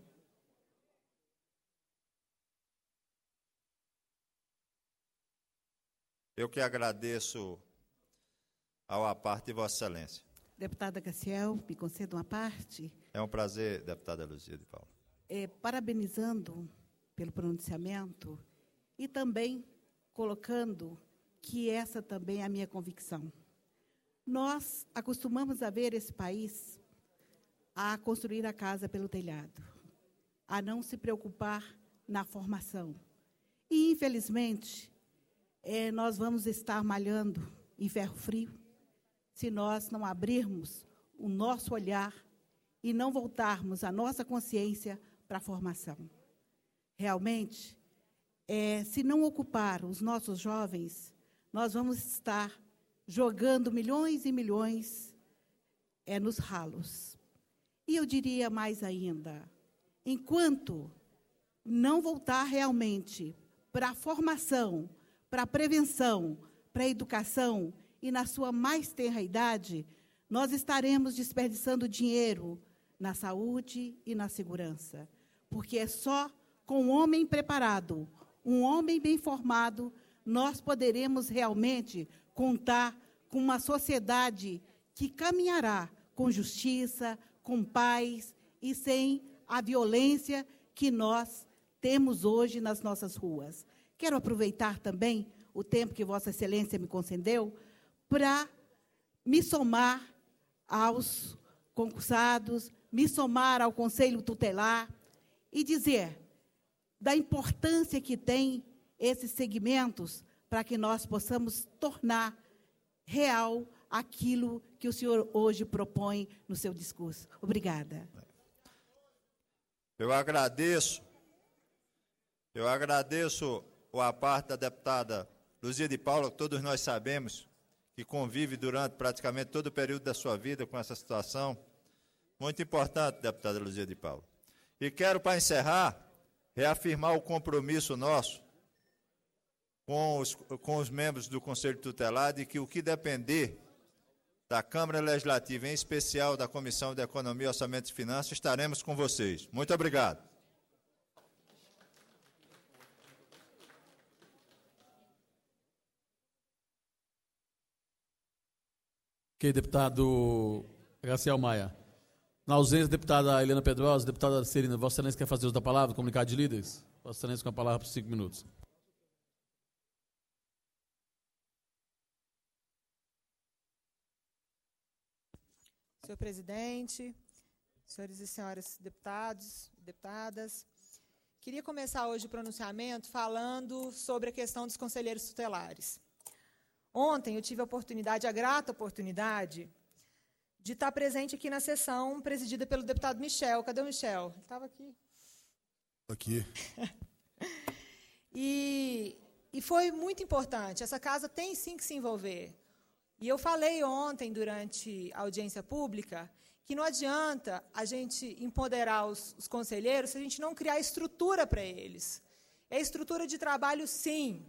Eu que agradeço à parte de Vossa Excelência. Deputada Garciel, me conceda uma parte. É um prazer, deputada Luzia de Paula. Parabenizando pelo pronunciamento e também colocando que essa também é a minha convicção. Nós acostumamos a ver esse país a construir a casa pelo telhado, a não se preocupar na formação. E, infelizmente, nós vamos estar malhando em ferro frio se nós não abrirmos o nosso olhar e não voltarmos a nossa consciência para a formação. Realmente, se não ocupar os nossos jovens, nós vamos estar jogando milhões e milhões nos ralos. E eu diria mais ainda, enquanto não voltar realmente para a formação, para a prevenção, para a educação e na sua mais tenra idade, nós estaremos desperdiçando dinheiro na saúde e na segurança. Porque é só com um homem preparado, um homem bem formado, nós poderemos realmente contar com uma sociedade que caminhará com justiça, com paz e sem a violência que nós temos hoje nas nossas ruas. Quero aproveitar também o tempo que Vossa Excelência me concedeu para me somar aos concursados, me somar ao Conselho Tutelar e dizer da importância que tem esses segmentos para que nós possamos tornar real aquilo que o senhor hoje propõe no seu discurso. Obrigada. Eu agradeço a parte da deputada Luzia de Paula, que todos nós sabemos que convive durante praticamente todo o período da sua vida com essa situação. Muito importante, deputada Luzia de Paula. E quero, para encerrar, reafirmar o compromisso nosso com os membros do Conselho Tutelar de que o que depender da Câmara Legislativa, em especial da Comissão de Economia, Orçamento e Finanças, estaremos com vocês. Muito obrigado. Ok, deputado Graciel Maia. Na ausência da deputada Helena Pedrosa, deputada Celina, Vossa Excelência quer fazer uso da palavra, comunicado de líderes? Vossa Excelência com a palavra por 5 minutos. Senhor presidente, senhores e senhoras deputados, deputadas, queria começar hoje o pronunciamento falando sobre a questão dos conselheiros tutelares. Ontem eu tive a grata oportunidade, de estar presente aqui na sessão presidida pelo deputado Michel. Cadê o Michel? Ele estava aqui. Aqui. E foi muito importante. Essa casa tem sim que se envolver. E eu falei ontem, durante a audiência pública, que não adianta a gente empoderar os conselheiros se a gente não criar estrutura para eles. É estrutura de trabalho, sim.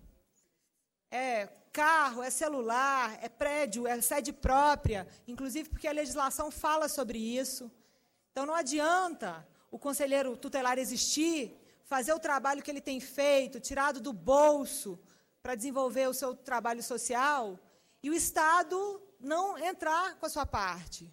É carro, é celular, é prédio, é sede própria, inclusive porque a legislação fala sobre isso. Então, não adianta o conselheiro tutelar existir, fazer o trabalho que ele tem feito, tirado do bolso, para desenvolver o seu trabalho social, e o Estado não entrar com a sua parte.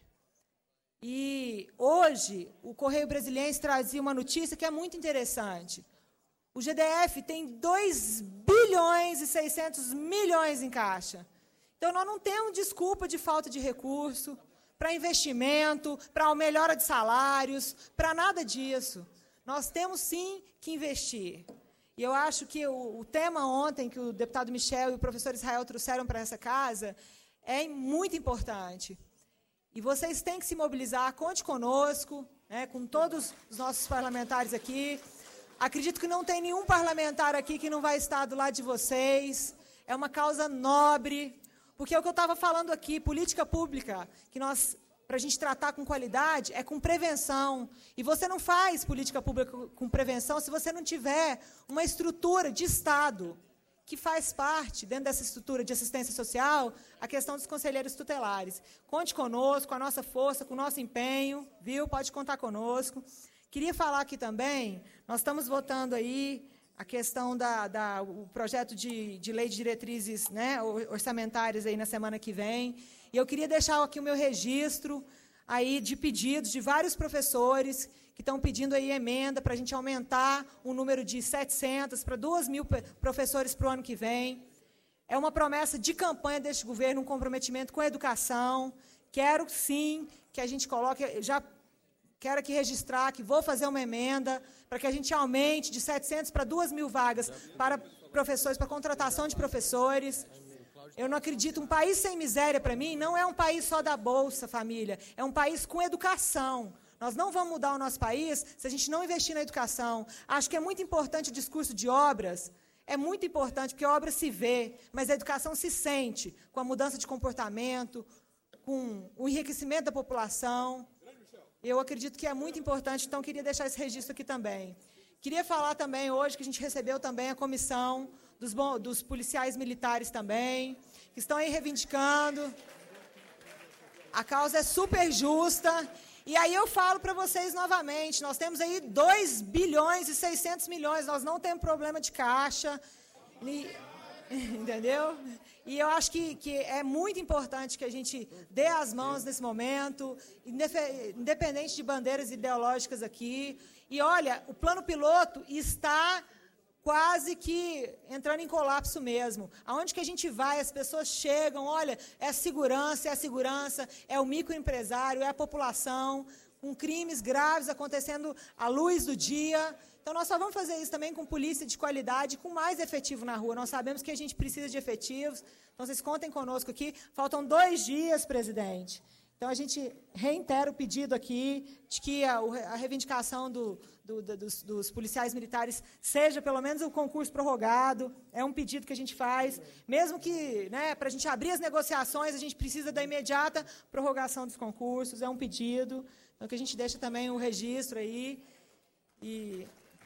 E hoje, o Correio Brasiliense trazia uma notícia que é muito interessante. O GDF tem 2 bilhões e 600 milhões em caixa. Então, nós não temos desculpa de falta de recurso para investimento, para melhora de salários, para nada disso. Nós temos, sim, que investir. E eu acho que o tema ontem que o deputado Michel e o professor Israel trouxeram para essa casa é muito importante. E vocês têm que se mobilizar, conte conosco, né, com todos os nossos parlamentares aqui. Acredito que não tem nenhum parlamentar aqui que não vai estar do lado de vocês. É uma causa nobre, porque é o que eu estava falando aqui, política pública, que nós, para a gente tratar com qualidade, é com prevenção. E você não faz política pública com prevenção se você não tiver uma estrutura de Estado que faz parte, dentro dessa estrutura de assistência social, a questão dos conselheiros tutelares. Conte conosco, com a nossa força, com o nosso empenho, viu? Pode contar conosco. Queria falar aqui também, nós estamos votando aí a questão o projeto de lei de diretrizes, né, orçamentárias aí na semana que vem, e eu queria deixar aqui o meu registro aí de pedidos de vários professores que estão pedindo aí emenda para a gente aumentar o número de 700 para 2.000 professores para o ano que vem. É uma promessa de campanha deste governo, um comprometimento com a educação. Quero, sim, que a gente coloque... Quero aqui registrar que vou fazer uma emenda para que a gente aumente de 700 para 2.000 vagas para professores, para contratação de professores. Eu não acredito, um país sem miséria, para mim, não é um país só da Bolsa Família, é um país com educação. Nós não vamos mudar o nosso país se a gente não investir na educação. Acho que é muito importante o discurso de obras, é muito importante, porque a obra se vê, mas a educação se sente, com a mudança de comportamento, com o enriquecimento da população. Eu acredito que é muito importante, então queria deixar esse registro aqui também. Queria falar também hoje que a gente recebeu também a comissão dos policiais militares também, que estão aí reivindicando. A causa é super justa. E aí eu falo para vocês novamente, nós temos aí 2 bilhões e 600 milhões, nós não temos problema de caixa, entendeu? E eu acho que é muito importante que a gente dê as mãos nesse momento, independente de bandeiras ideológicas aqui. E, olha, o plano piloto está quase que entrando em colapso mesmo. Aonde que a gente vai, as pessoas chegam, olha, é a segurança, é o microempresário, é a população, com crimes graves acontecendo à luz do dia. Então, nós só vamos fazer isso também com polícia de qualidade, com mais efetivo na rua. Nós sabemos que a gente precisa de efetivos, então vocês contem conosco aqui. Faltam 2 dias, presidente. Então, a gente reitera o pedido aqui de que a reivindicação dos policiais militares seja, pelo menos, o concurso prorrogado. É um pedido que a gente faz. Mesmo que, né, para a gente abrir as negociações, a gente precisa da imediata prorrogação dos concursos. É um pedido. Então, que a gente deixa também o registro aí. E...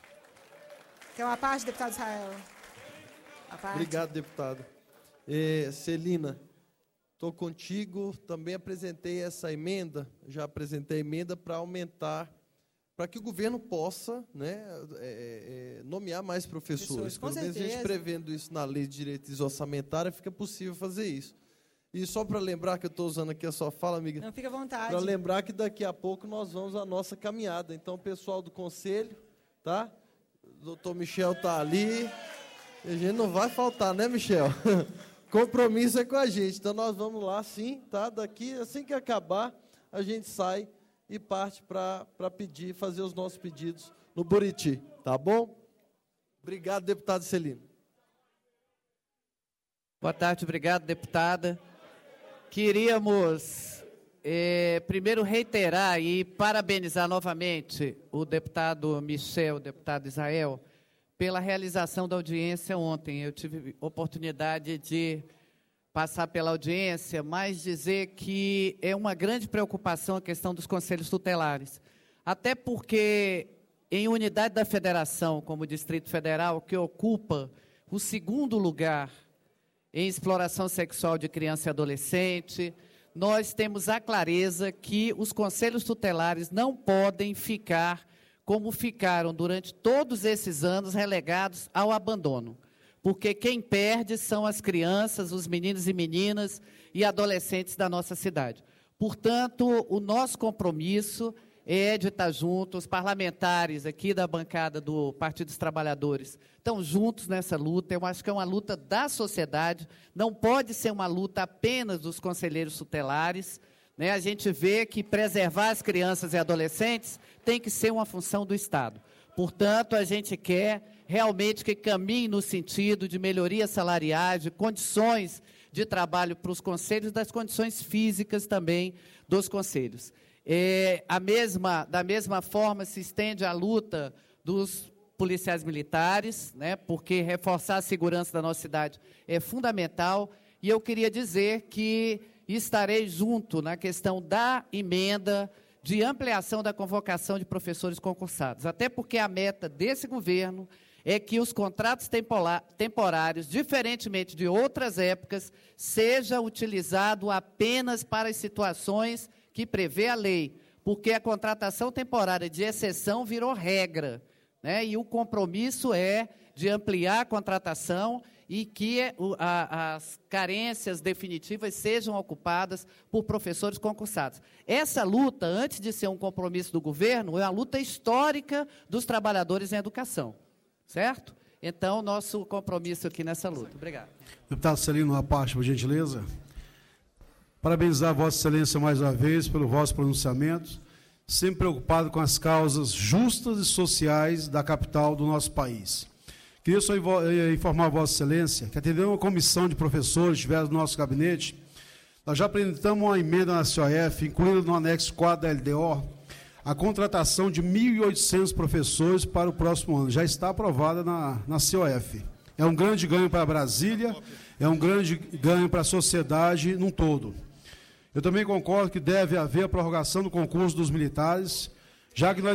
Tem uma parte, deputado Israel. Obrigado, deputado. Celina, estou contigo. Também apresentei essa emenda, já apresentei a emenda para aumentar, para que o governo possa, né, nomear mais professores. Com Pelo menos a gente prevendo isso na lei de diretriz orçamentária, fica possível fazer isso. E só para lembrar que eu estou usando aqui a sua fala, amiga. Não, fica à vontade. Para lembrar que daqui a pouco nós vamos à nossa caminhada. Então, o pessoal do conselho, tá? O doutor Michel está ali. A gente não vai faltar, né, Michel? Compromisso é com a gente. Então, nós vamos lá, sim, tá? Daqui, assim que acabar, a gente sai e parte para pedir, fazer os nossos pedidos no Buriti, tá bom? Obrigado, deputado Celino. Boa tarde, obrigado, deputada. Queríamos, primeiro, reiterar e parabenizar novamente o deputado Michel, o deputado Israel, pela realização da audiência ontem. Eu tive oportunidade de passar pela audiência, mas dizer que é uma grande preocupação a questão dos conselhos tutelares. Até porque, em unidade da federação, como o Distrito Federal, que ocupa o 2º lugar em exploração sexual de criança e adolescente, nós temos a clareza que os conselhos tutelares não podem ficar como ficaram durante todos esses anos relegados ao abandono. Porque quem perde são as crianças, os meninos e meninas e adolescentes da nossa cidade. Portanto, o nosso compromisso é de estar junto, os parlamentares aqui da bancada do Partido dos Trabalhadores estão juntos nessa luta. Eu acho que é uma luta da sociedade, não pode ser uma luta apenas dos conselheiros tutelares, né? A gente vê que preservar as crianças e adolescentes tem que ser uma função do Estado. Portanto, a gente quer realmente que caminhe no sentido de melhoria salariais, de condições de trabalho para os conselhos, das condições físicas também dos conselhos. Da mesma forma, se estende a luta dos policiais militares, né, porque reforçar a segurança da nossa cidade é fundamental. E eu queria dizer que estarei junto na questão da emenda de ampliação da convocação de professores concursados. Até porque a meta desse governo é que os contratos temporários, diferentemente de outras épocas, seja utilizado apenas para as situações que prevê a lei, porque a contratação temporária de exceção virou regra, né? E o compromisso é de ampliar a contratação e que as carências definitivas sejam ocupadas por professores concursados. Essa luta, antes de ser um compromisso do governo, é uma luta histórica dos trabalhadores em educação, certo? Então, nosso compromisso aqui nessa luta. Obrigado. Deputado Celino, uma parte, por gentileza. Parabenizar a Vossa Excelência mais uma vez pelo vosso pronunciamento, sempre preocupado com as causas justas e sociais da capital do nosso país. Queria só informar a Vossa Excelência que, atendendo uma comissão de professores que estiveram no nosso gabinete, nós já apresentamos uma emenda na COF, incluindo no anexo 4 da LDO, a contratação de 1.800 professores para o próximo ano. Já está aprovada na COF. É um grande ganho para Brasília, é um grande ganho para a sociedade num todo. Eu também concordo que deve haver a prorrogação do concurso dos militares, já que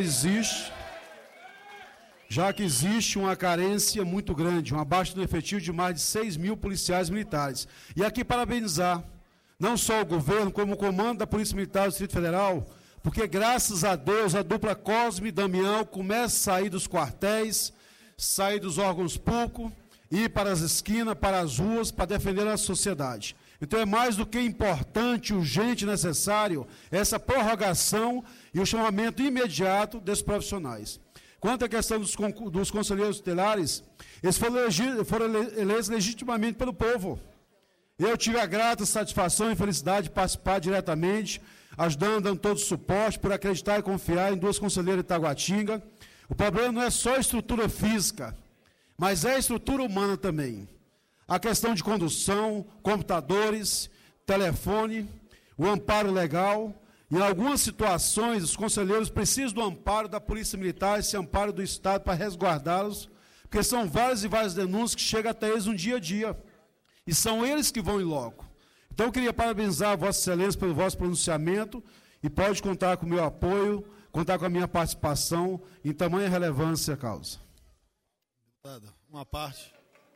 existe uma carência muito grande, uma baixa do efetivo de mais de 6 mil policiais militares. E aqui parabenizar não só o governo, como o comando da Polícia Militar do Distrito Federal, porque graças a Deus a dupla Cosme e Damião começa a sair dos quartéis, sair dos órgãos públicos, ir para as esquinas, para as ruas, para defender a sociedade. Então é mais do que importante, urgente e necessário essa prorrogação e o chamamento imediato desses profissionais. Quanto à questão dos conselheiros tutelares, eles foram eleitos legitimamente pelo povo. Eu tive a grata satisfação e felicidade de participar diretamente, ajudando, dando todo o suporte, por acreditar e confiar em 2 conselheiras de Taguatinga. O problema não é só a estrutura física, mas é a estrutura humana também. A questão de condução, computadores, telefone, o amparo legal. Em algumas situações, os conselheiros precisam do amparo da Polícia Militar, esse amparo do Estado para resguardá-los, porque são várias e várias denúncias que chegam até eles no dia a dia. E são eles que vão em loco. Então, eu queria parabenizar a Vossa Excelência pelo vosso pronunciamento e pode contar com o meu apoio, contar com a minha participação em tamanha relevância à causa. Deputada, uma parte.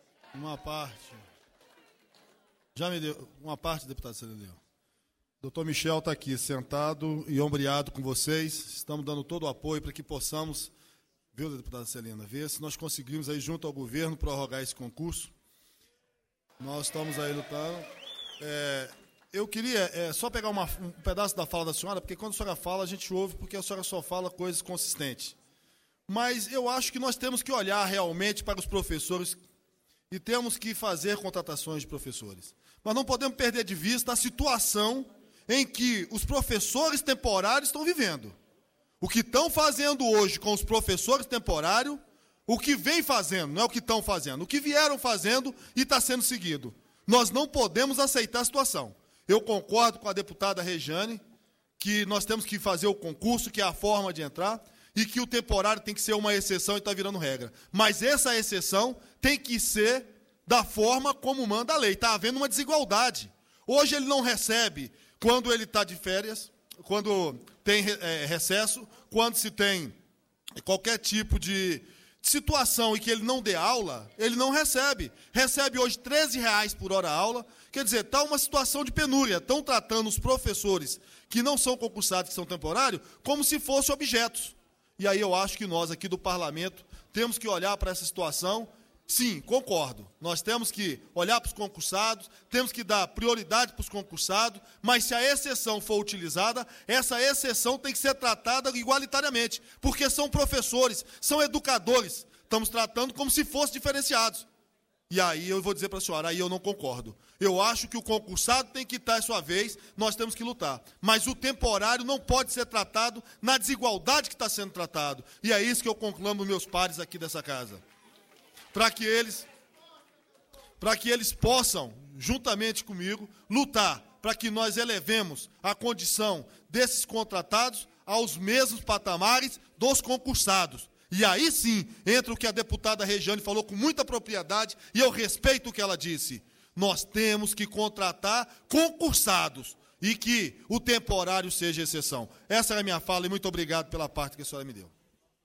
Já me deu. Uma parte, deputado, você deu. Doutor Michel está aqui, sentado e ombreado com vocês. Estamos dando todo o apoio para que possamos, viu, deputada Celina, ver se nós conseguimos aí, junto ao governo, prorrogar esse concurso. Nós estamos aí lutando. Eu queria só pegar um pedaço da fala da senhora, porque quando a senhora fala, a gente ouve, porque a senhora só fala coisas consistentes. Mas eu acho que nós temos que olhar realmente para os professores e temos que fazer contratações de professores. Mas não podemos perder de vista a situação em que os professores temporários estão vivendo. O que estão fazendo hoje com os professores temporários, o que vem fazendo, não é o que estão fazendo, o que vieram fazendo e está sendo seguido. Nós não podemos aceitar a situação. Eu concordo com a deputada Rejane, que nós temos que fazer o concurso, que é a forma de entrar, e que o temporário tem que ser uma exceção e está virando regra. Mas essa exceção tem que ser da forma como manda a lei. Está havendo uma desigualdade. Hoje ele não recebe quando ele está de férias, quando tem recesso, quando se tem qualquer tipo de situação em que ele não dê aula, ele não recebe. Recebe hoje R$13 por hora aula. Quer dizer, está uma situação de penúria. Estão tratando os professores que não são concursados, que são temporários, como se fossem objetos. E aí eu acho que nós aqui do parlamento temos que olhar para essa situação. Sim, concordo. Nós temos que olhar para os concursados, temos que dar prioridade para os concursados, mas se a exceção for utilizada, essa exceção tem que ser tratada igualitariamente, porque são professores, são educadores. Estamos tratando como se fossem diferenciados. E aí eu vou dizer para a senhora, aí eu não concordo. Eu acho que o concursado tem que estar à sua vez, nós temos que lutar. Mas o temporário não pode ser tratado na desigualdade que está sendo tratado. E é isso que eu conclamo meus pares aqui dessa casa. Para que eles possam, juntamente comigo, lutar para que nós elevemos a condição desses contratados aos mesmos patamares dos concursados. E aí sim entra o que a deputada Rejane falou com muita propriedade, e eu respeito o que ela disse. Nós temos que contratar concursados e que o temporário seja exceção. Essa é a minha fala e muito obrigado pela parte que a senhora me deu.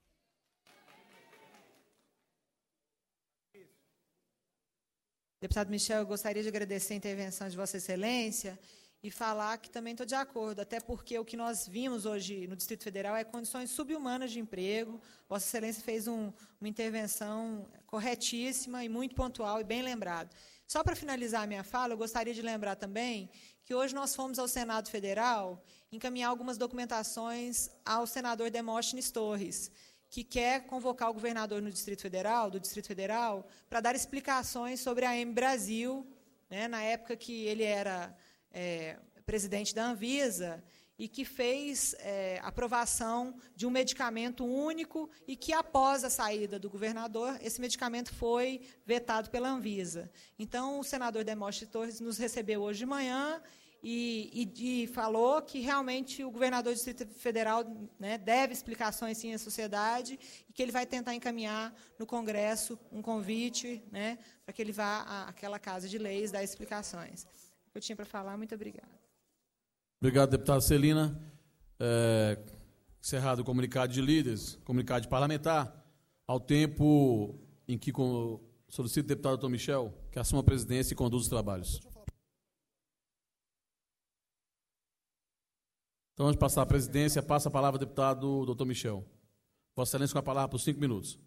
Deputado Michel, eu gostaria de agradecer a intervenção de Vossa Excelência e falar que também estou de acordo, até porque o que nós vimos hoje no Distrito Federal é condições subhumanas de emprego. Vossa Excelência fez uma intervenção corretíssima e muito pontual e bem lembrado. Só para finalizar a minha fala, eu gostaria de lembrar também que hoje nós fomos ao Senado Federal encaminhar algumas documentações ao senador Demóstenes Torres, que quer convocar o governador do Distrito Federal, para dar explicações sobre a AM Brasil, né, na época que ele era presidente da Anvisa, e que fez aprovação de um medicamento único e que, após a saída do governador, esse medicamento foi vetado pela Anvisa. Então, o senador Demóstenes Torres nos recebeu hoje de manhã e falou que realmente o governador do Distrito Federal, né, deve explicações sim à sociedade e que ele vai tentar encaminhar no Congresso um convite, né, para que ele vá àquela Casa de Leis dar explicações. Eu tinha para falar, muito obrigada. Obrigado, deputada Celina. Encerrado o comunicado de líderes, comunicado de parlamentar, ao tempo em que solicito o deputado Dr. Michel que assuma a presidência e conduza os trabalhos. Então, antes de passar a presidência, passa a palavra ao deputado Dr. Michel. Vossa Excelência com a palavra por 5 minutos.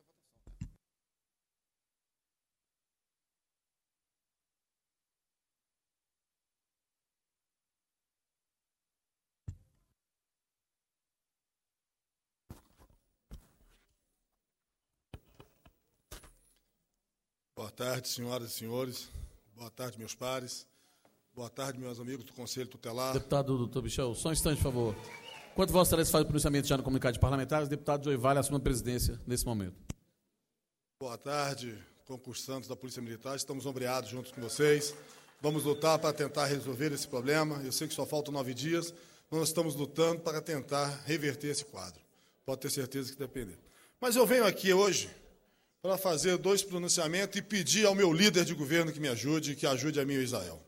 Boa tarde, senhoras e senhores. Boa tarde, meus pares. Boa tarde, meus amigos do Conselho Tutelar. Deputado Dr. Michel, só um instante, por favor. Enquanto Vossa Excelência faz o pronunciamento já no comunicado de parlamentares, o deputado Joey Vale assume a presidência nesse momento. Boa tarde, concursantes da Polícia Militar. Estamos ombreados juntos com vocês. Vamos lutar para tentar resolver esse problema. Eu sei que só faltam 9 dias, mas nós estamos lutando para tentar reverter esse quadro. Pode ter certeza que depender. Mas eu venho aqui hoje para fazer 2 pronunciamentos e pedir ao meu líder de governo que me ajude e que ajude a mim e o Israel.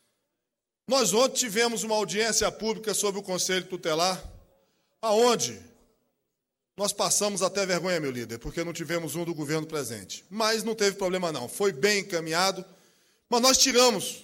Nós ontem tivemos uma audiência pública sobre o Conselho Tutelar, aonde nós passamos até vergonha, meu líder, porque não tivemos um do governo presente. Mas não teve problema não, foi bem encaminhado, mas nós tiramos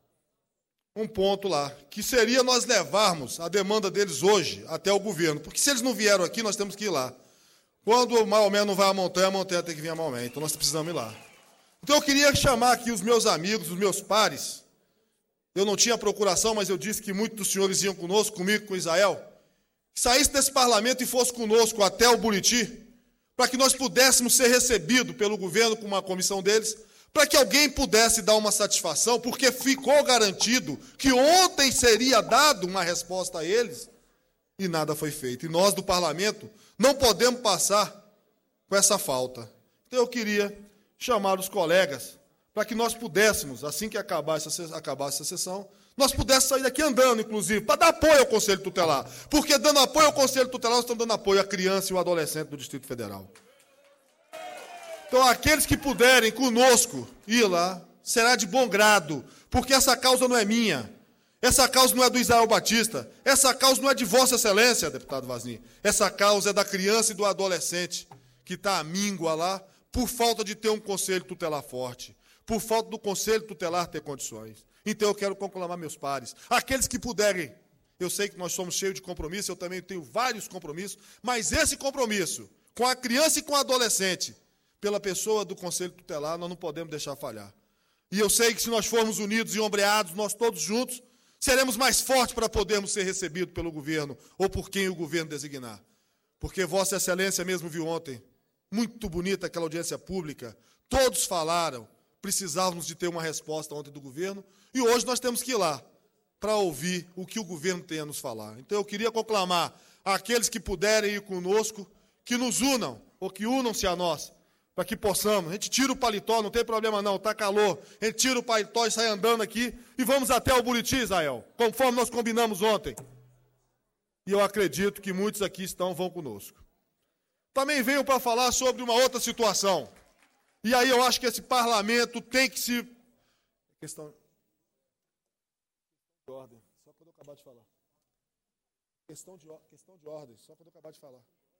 um ponto lá, que seria nós levarmos a demanda deles hoje até o governo, porque se eles não vieram aqui, nós temos que ir lá. Quando o Maomé não vai à montanha, a montanha tem que vir a Maomé, então nós precisamos ir lá. Então eu queria chamar aqui os meus amigos, os meus pares. Eu não tinha procuração, mas eu disse que muitos dos senhores iam conosco, comigo, com Israel, que saísse desse parlamento e fosse conosco até o Buriti, para que nós pudéssemos ser recebidos pelo governo com uma comissão deles, para que alguém pudesse dar uma satisfação, porque ficou garantido que ontem seria dado uma resposta a eles, e nada foi feito. E nós, do parlamento, não podemos passar com essa falta. Então eu queria chamar os colegas para que nós pudéssemos, assim que acabasse essa sessão, nós pudéssemos sair daqui andando, inclusive, para dar apoio ao Conselho Tutelar. Porque dando apoio ao Conselho Tutelar, nós estamos dando apoio à criança e ao adolescente do Distrito Federal. Então, aqueles que puderem conosco ir lá, será de bom grado, porque essa causa não é minha. Essa causa não é do Israel Batista. Essa causa não é de Vossa Excelência, deputado Vaznin. Essa causa é da criança e do adolescente que está à míngua lá por falta de ter um Conselho Tutelar forte, por falta do Conselho Tutelar ter condições. Então eu quero conclamar meus pares. Aqueles que puderem, eu sei que nós somos cheios de compromisso, eu também tenho vários compromissos, mas esse compromisso com a criança e com o adolescente, pela pessoa do Conselho Tutelar, nós não podemos deixar falhar. E eu sei que se nós formos unidos e ombreados, nós todos juntos, seremos mais fortes para podermos ser recebidos pelo governo ou por quem o governo designar. Porque Vossa Excelência mesmo viu ontem, muito bonita aquela audiência pública, todos falaram, precisávamos de ter uma resposta ontem do governo, e hoje nós temos que ir lá para ouvir o que o governo tem a nos falar. Então eu queria conclamar àqueles que puderem ir conosco, que nos unam, ou que unam-se a nós, para que possamos. A gente tira o paletó, não tem problema não, está calor. A gente tira o paletó e sai andando aqui e vamos até o Buriti, Israel, conforme nós combinamos ontem. E eu acredito que muitos aqui vão conosco. Também venho para falar sobre uma outra situação. E aí eu acho que esse parlamento tem que se... Questão de ordem, só quando eu acabar de falar. Questão de ordem, só quando eu acabar de falar.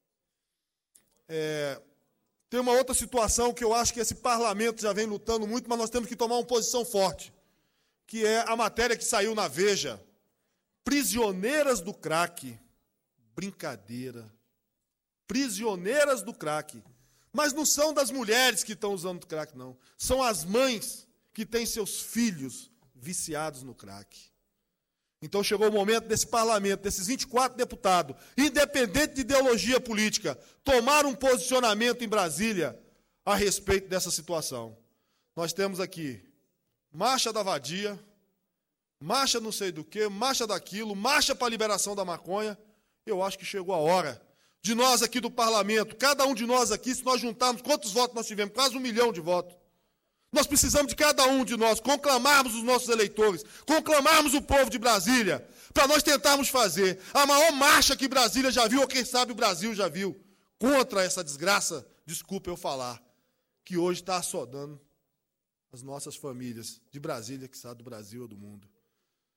Tem uma outra situação que eu acho que esse parlamento já vem lutando muito, mas nós temos que tomar uma posição forte, que é a matéria que saiu na Veja. Prisioneiras do crack. Brincadeira. Prisioneiras do crack. Mas não são das mulheres que estão usando crack, não. São as mães que têm seus filhos viciados no crack. Então chegou o momento desse parlamento, desses 24 deputados, independente de ideologia política, tomar um posicionamento em Brasília a respeito dessa situação. Nós temos aqui marcha da vadia, marcha não sei do que, marcha daquilo, marcha para a liberação da maconha. Eu acho que chegou a hora de nós aqui do parlamento, cada um de nós aqui, se nós juntarmos, quantos votos nós tivemos? Quase 1 milhão de votos. Nós precisamos de cada um de nós conclamarmos os nossos eleitores, conclamarmos o povo de Brasília, para nós tentarmos fazer a maior marcha que Brasília já viu, ou quem sabe o Brasil já viu, contra essa desgraça, desculpa eu falar, que hoje está assodando as nossas famílias de Brasília, que sabe do Brasil ou do mundo.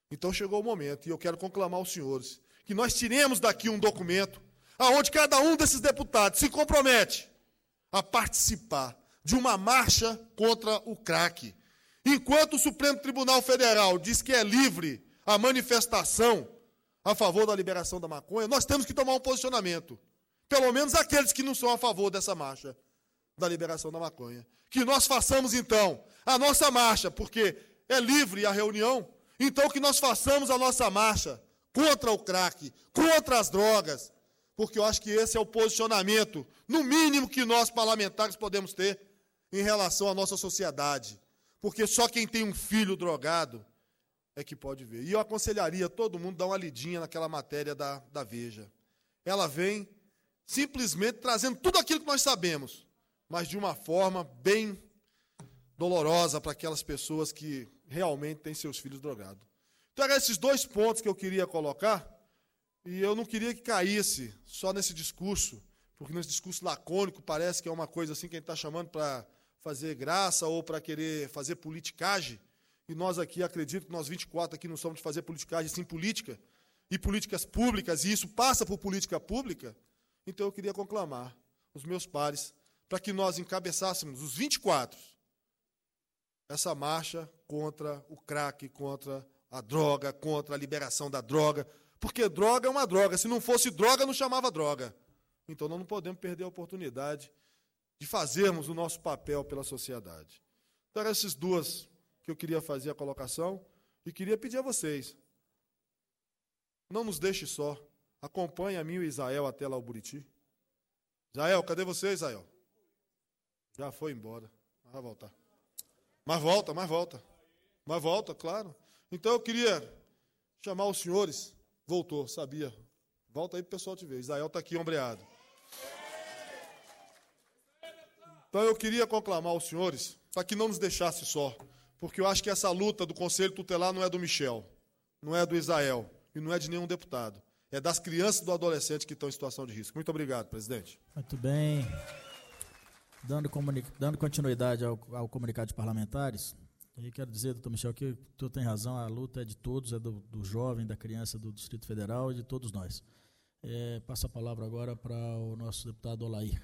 Então chegou o momento, e eu quero conclamar aos senhores, que nós tiremos daqui um documento aonde cada um desses deputados se compromete a participar de uma marcha contra o crack. Enquanto o Supremo Tribunal Federal diz que é livre a manifestação a favor da liberação da maconha, nós temos que tomar um posicionamento. Pelo menos aqueles que não são a favor dessa marcha da liberação da maconha. Que nós façamos, então, a nossa marcha, porque é livre a reunião, então que nós façamos a nossa marcha contra o crack, contra as drogas, porque eu acho que esse é o posicionamento, no mínimo, que nós parlamentares podemos ter em relação à nossa sociedade. Porque só quem tem um filho drogado é que pode ver. E eu aconselharia todo mundo a dar uma lidinha naquela matéria da Veja. Ela vem simplesmente trazendo tudo aquilo que nós sabemos, mas de uma forma bem dolorosa para aquelas pessoas que realmente têm seus filhos drogados. Então, eram esses dois pontos que eu queria colocar, e eu não queria que caísse só nesse discurso, porque nesse discurso lacônico parece que é uma coisa assim que a gente está chamando para fazer graça ou para querer fazer politicagem, e nós aqui, acredito que nós 24 aqui não somos de fazer politicagem, sim política, e políticas públicas, e isso passa por política pública. Então eu queria conclamar os meus pares para que nós encabeçássemos, os 24, essa marcha contra o crack, contra a droga, contra a liberação da droga, porque droga é uma droga, se não fosse droga, não chamava droga. Então nós não podemos perder a oportunidade de fazermos o nosso papel pela sociedade. Então eram essas duas que eu queria fazer a colocação, e queria pedir a vocês, não nos deixe só, acompanhe a mim e o Israel até lá o Buriti. Israel, cadê você, Israel? Já foi embora, vai voltar. Mas volta, claro. Então eu queria chamar os senhores, voltou, sabia, volta aí para o pessoal te ver, Israel está aqui ombreado. Então eu queria conclamar os senhores para que não nos deixasse só, porque eu acho que essa luta do Conselho Tutelar não é do Michel, não é do Israel e não é de nenhum deputado. É das crianças e do adolescente que estão em situação de risco. Muito obrigado, presidente. Muito bem. Dando continuidade ao comunicado de parlamentares, eu quero dizer, doutor Michel, que o senhor tem razão, a luta é de todos, é do jovem, da criança do Distrito Federal e de todos nós. Passo a palavra agora para o nosso deputado Olair.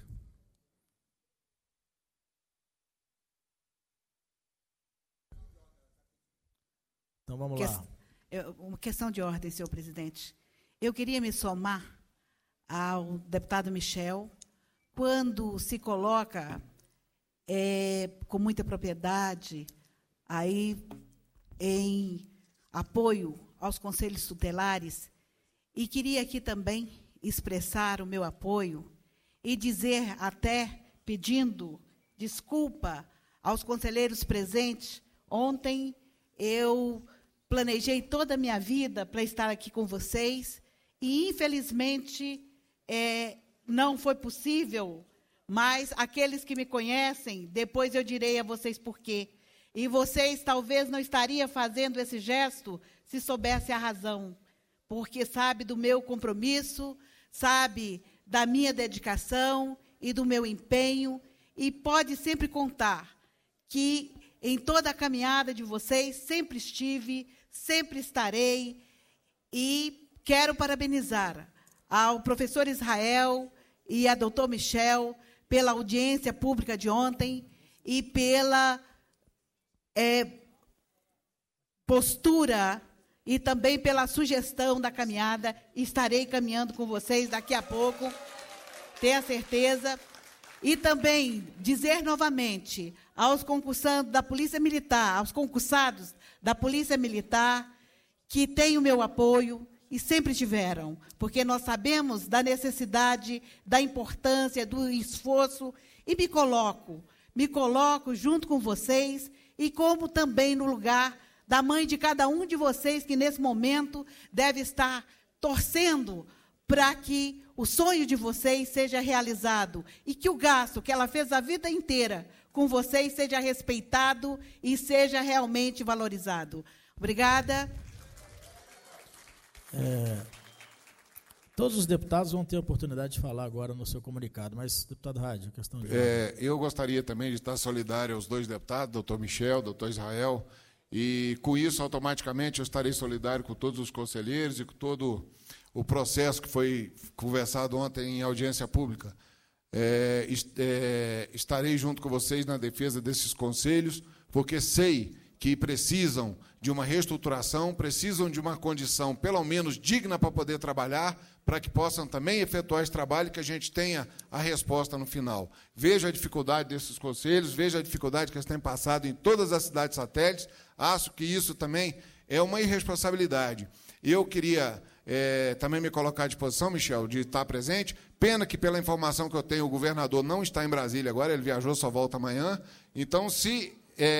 Então vamos lá. Uma questão de ordem, senhor presidente. Eu queria me somar ao deputado Michel, quando se coloca com muita propriedade aí em apoio aos conselhos tutelares, e queria aqui também expressar o meu apoio e dizer, até pedindo desculpa aos conselheiros presentes. Ontem eu planejei toda a minha vida para estar aqui com vocês e, infelizmente, não foi possível, mas aqueles que me conhecem, depois eu direi a vocês por quê. E vocês talvez não estariam fazendo esse gesto se soubesse a razão, porque sabe do meu compromisso, sabe da minha dedicação e do meu empenho, e pode sempre contar que em toda a caminhada de vocês sempre estive, sempre estarei, e quero parabenizar ao professor Israel e a doutor Michel pela audiência pública de ontem e pela postura e também pela sugestão da caminhada. Estarei caminhando com vocês daqui a pouco, tenha certeza. E também dizer novamente aos concursantes da Polícia Militar, aos concursados da Polícia Militar, que têm o meu apoio e sempre tiveram, porque nós sabemos da necessidade, da importância, do esforço, e me coloco junto com vocês, e como também no lugar da mãe de cada um de vocês, que nesse momento deve estar torcendo para que o sonho de vocês seja realizado e que o gasto que ela fez a vida inteira com vocês seja respeitado e seja realmente valorizado. Obrigada. Todos os deputados vão ter a oportunidade de falar agora no seu comunicado, mas, deputado Rádio, questão de... Eu gostaria também de estar solidário aos dois deputados, doutor Michel, doutor Israel, E, com isso, automaticamente, eu estarei solidário com todos os conselheiros e com todo o processo que foi conversado ontem em audiência pública. Estarei junto com vocês na defesa desses conselhos, porque sei que precisam de uma reestruturação, precisam de uma condição, pelo menos, digna para poder trabalhar, para que possam também efetuar esse trabalho e que a gente tenha a resposta no final. Vejo a dificuldade desses conselhos, vejo a dificuldade que eles têm passado em todas as cidades satélites, acho que isso também é uma irresponsabilidade. Eu queria também me colocar à disposição, Michel, de estar presente. Pena que, pela informação que eu tenho, o governador não está em Brasília agora, ele viajou, só volta amanhã. Então, se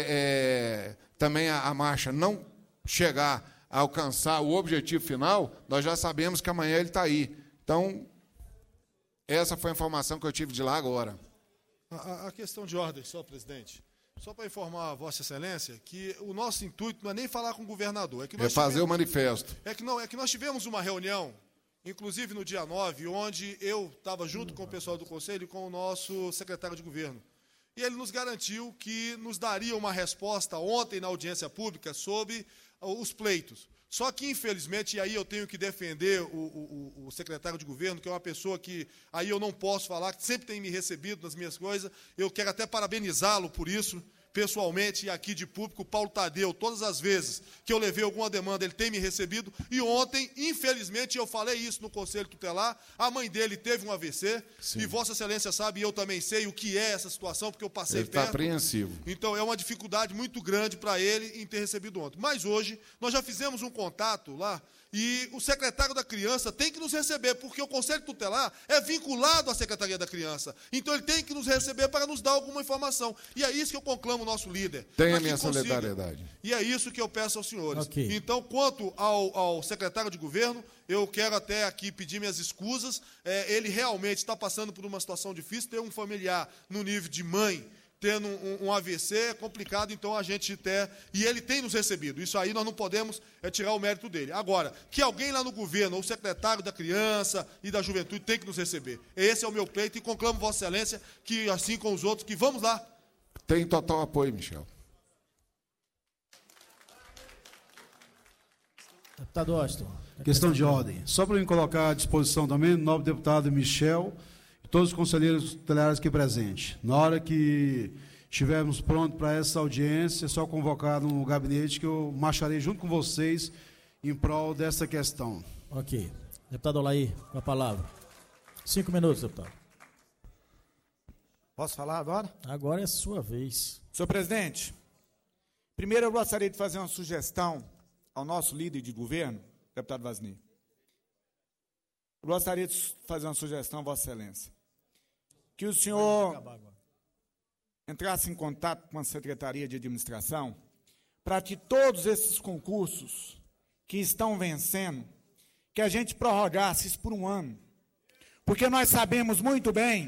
também a marcha não chegar a alcançar o objetivo final, nós já sabemos que amanhã ele está aí. Então, essa foi a informação que eu tive de lá agora. A questão de ordem, só, presidente. Só para informar a Vossa Excelência que o nosso intuito não é nem falar com o governador. É fazer o manifesto. É que nós tivemos uma reunião, inclusive no dia 9, onde eu estava junto com o pessoal do Conselho e com o nosso secretário de governo. E ele nos garantiu que nos daria uma resposta ontem na audiência pública sobre os pleitos. Só que, infelizmente, e aí eu tenho que defender o secretário de governo, que é uma pessoa que aí eu não posso falar, que sempre tem me recebido nas minhas coisas, eu quero até parabenizá-lo por isso, pessoalmente e aqui de público. O Paulo Tadeu, todas as vezes que eu levei alguma demanda, ele tem me recebido, e ontem, infelizmente, eu falei isso no Conselho Tutelar, a mãe dele teve um AVC, sim, e Vossa Excelência sabe, e eu também sei o que é essa situação, porque eu passei perto. Ele está apreensivo. Então, é uma dificuldade muito grande para ele em ter recebido ontem. Mas hoje, nós já fizemos um contato lá, e o secretário da Criança tem que nos receber, porque o Conselho Tutelar é vinculado à Secretaria da Criança. Então, ele tem que nos receber para nos dar alguma informação. E é isso que eu conclamo o nosso líder. Tem a minha solidariedade. E é isso que eu peço aos senhores. Okay. Então, quanto ao secretário de governo, eu quero até aqui pedir minhas escusas. Ele realmente está passando por uma situação difícil, ter um familiar no nível de mãe, tendo um AVC, é complicado, então a gente e ele tem nos recebido. Isso aí nós não podemos tirar o mérito dele. Agora, que alguém lá no governo, ou o secretário da Criança e da Juventude, tem que nos receber. Esse é o meu pleito, e conclamo Vossa Excelência, que assim com os outros, que vamos lá. Tem total apoio, Michel. Deputado Austin. Questão de ordem. Só para me colocar à disposição também, o nobre deputado Michel, todos os conselheiros tutelares aqui presentes. Na hora que estivermos prontos para essa audiência, é só convocar no gabinete que eu marcharei junto com vocês em prol dessa questão. Ok. Deputado Olair, com a palavra. 5 minutos, deputado. Posso falar agora? Agora é sua vez. Senhor presidente, primeiro eu gostaria de fazer uma sugestão ao nosso líder de governo, deputado Vasni. Eu gostaria de fazer uma sugestão a Vossa Excelência. Que o senhor entrasse em contato com a Secretaria de Administração para que todos esses concursos que estão vencendo, que a gente prorrogasse isso por um ano. Porque nós sabemos muito bem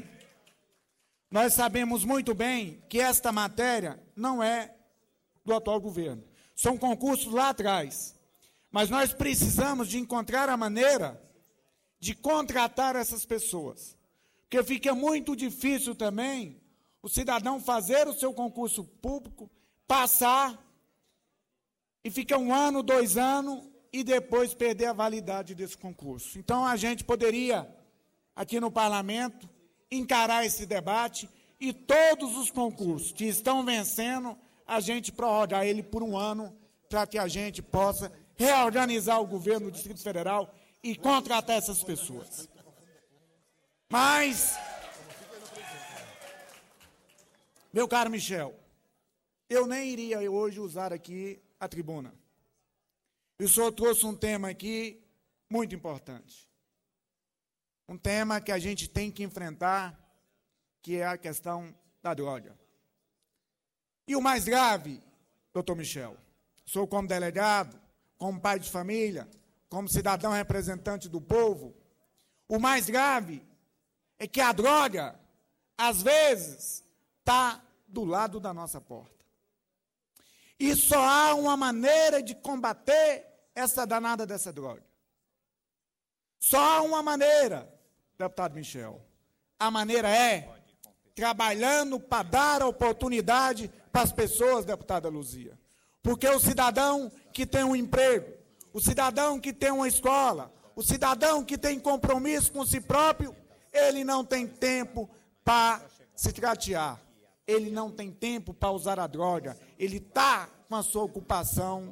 que esta matéria não é do atual governo. São concursos lá atrás. Mas nós precisamos de encontrar a maneira de contratar essas pessoas. Porque fica muito difícil também o cidadão fazer o seu concurso público, passar e ficar 1 ano, 2 anos e depois perder a validade desse concurso. Então, a gente poderia, aqui no parlamento, encarar esse debate e todos os concursos que estão vencendo, a gente prorrogar ele por 1 ano para que a gente possa reorganizar o governo do Distrito Federal e contratar essas pessoas. Mas, meu caro Michel, eu nem iria hoje usar aqui a tribuna. E o senhor trouxe um tema aqui muito importante. Um tema que a gente tem que enfrentar, que é a questão da droga. E o mais grave, doutor Michel, sou como delegado, como pai de família, como cidadão representante do povo, o mais grave é que a droga, às vezes, está do lado da nossa porta. E só há uma maneira de combater essa danada dessa droga. Só há uma maneira, deputado Michel. A maneira é trabalhando para dar a oportunidade para as pessoas, deputada Luzia. Porque o cidadão que tem um emprego, o cidadão que tem uma escola, o cidadão que tem compromisso com si próprio, ele não tem tempo para se tratear. Ele não tem tempo para usar a droga. Ele está com a sua ocupação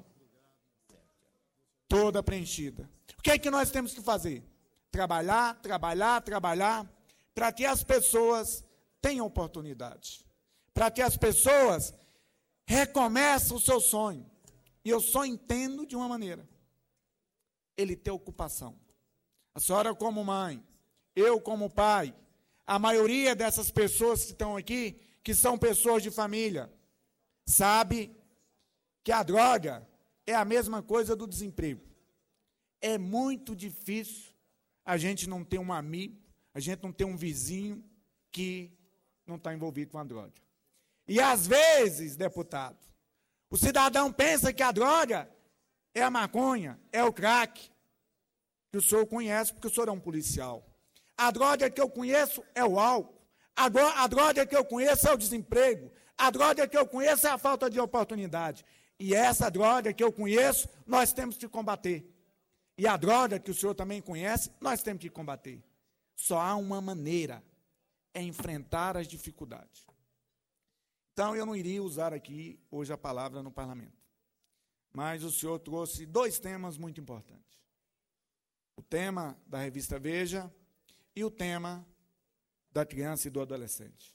toda preenchida. O que é que nós temos que fazer? Trabalhar, trabalhar, trabalhar, para que as pessoas tenham oportunidade. Para que as pessoas recomecem o seu sonho. E eu só entendo de uma maneira. Ele ter ocupação. A senhora como mãe, eu como pai, a maioria dessas pessoas que estão aqui, que são pessoas de família, sabe que a droga é a mesma coisa do desemprego. É muito difícil a gente não ter um amigo, a gente não ter um vizinho que não está envolvido com a droga. E às vezes, deputado, o cidadão pensa que a droga é a maconha, é o crack, que o senhor conhece porque o senhor é um policial. A droga que eu conheço é o álcool. A droga que eu conheço é o desemprego. A droga que eu conheço é a falta de oportunidade. E essa droga que eu conheço, nós temos que combater. E a droga que o senhor também conhece, nós temos que combater. Só há uma maneira, é enfrentar as dificuldades. Então, eu não iria usar aqui hoje a palavra no parlamento. Mas o senhor trouxe 2 temas muito importantes. O tema da revista Veja e o tema da criança e do adolescente.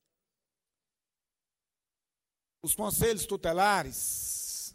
Os conselhos tutelares,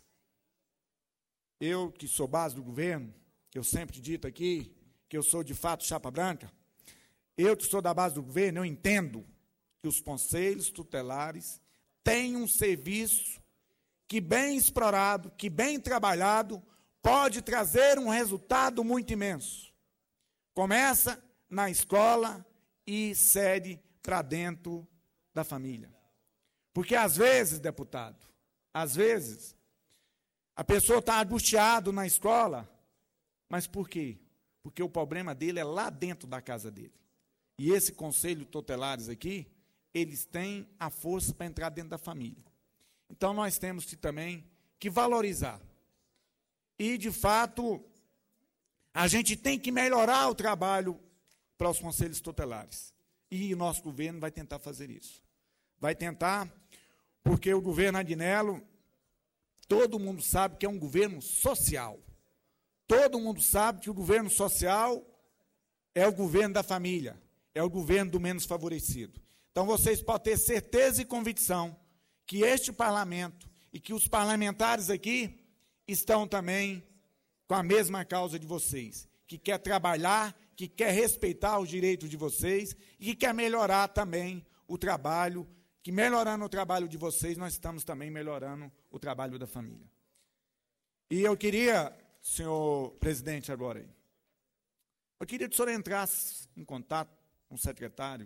eu que sou base do governo, eu sempre dito aqui que eu sou de fato chapa branca, eu que sou da base do governo, eu entendo que os conselhos tutelares têm um serviço que bem explorado, que bem trabalhado, pode trazer um resultado muito imenso. Começa na escola e segue para dentro da família. Porque às vezes, deputado, às vezes, a pessoa está angustiada na escola, mas por quê? Porque o problema dele é lá dentro da casa dele. E esse conselho tutelares aqui, eles têm a força para entrar dentro da família. Então, nós temos que também que valorizar. E, de fato, a gente tem que melhorar o trabalho para os conselhos tutelares. E o nosso governo vai tentar fazer isso. Vai tentar, porque o governo Adinello, todo mundo sabe que é um governo social. Todo mundo sabe que o governo social é o governo da família, é o governo do menos favorecido. Então, vocês podem ter certeza e convicção que este parlamento e que os parlamentares aqui estão também com a mesma causa de vocês, que quer trabalhar, que quer respeitar os direitos de vocês e que quer melhorar também o trabalho, que melhorando o trabalho de vocês, nós estamos também melhorando o trabalho da família. E eu queria, senhor presidente, agora, eu queria que o senhor entrasse em contato com o secretário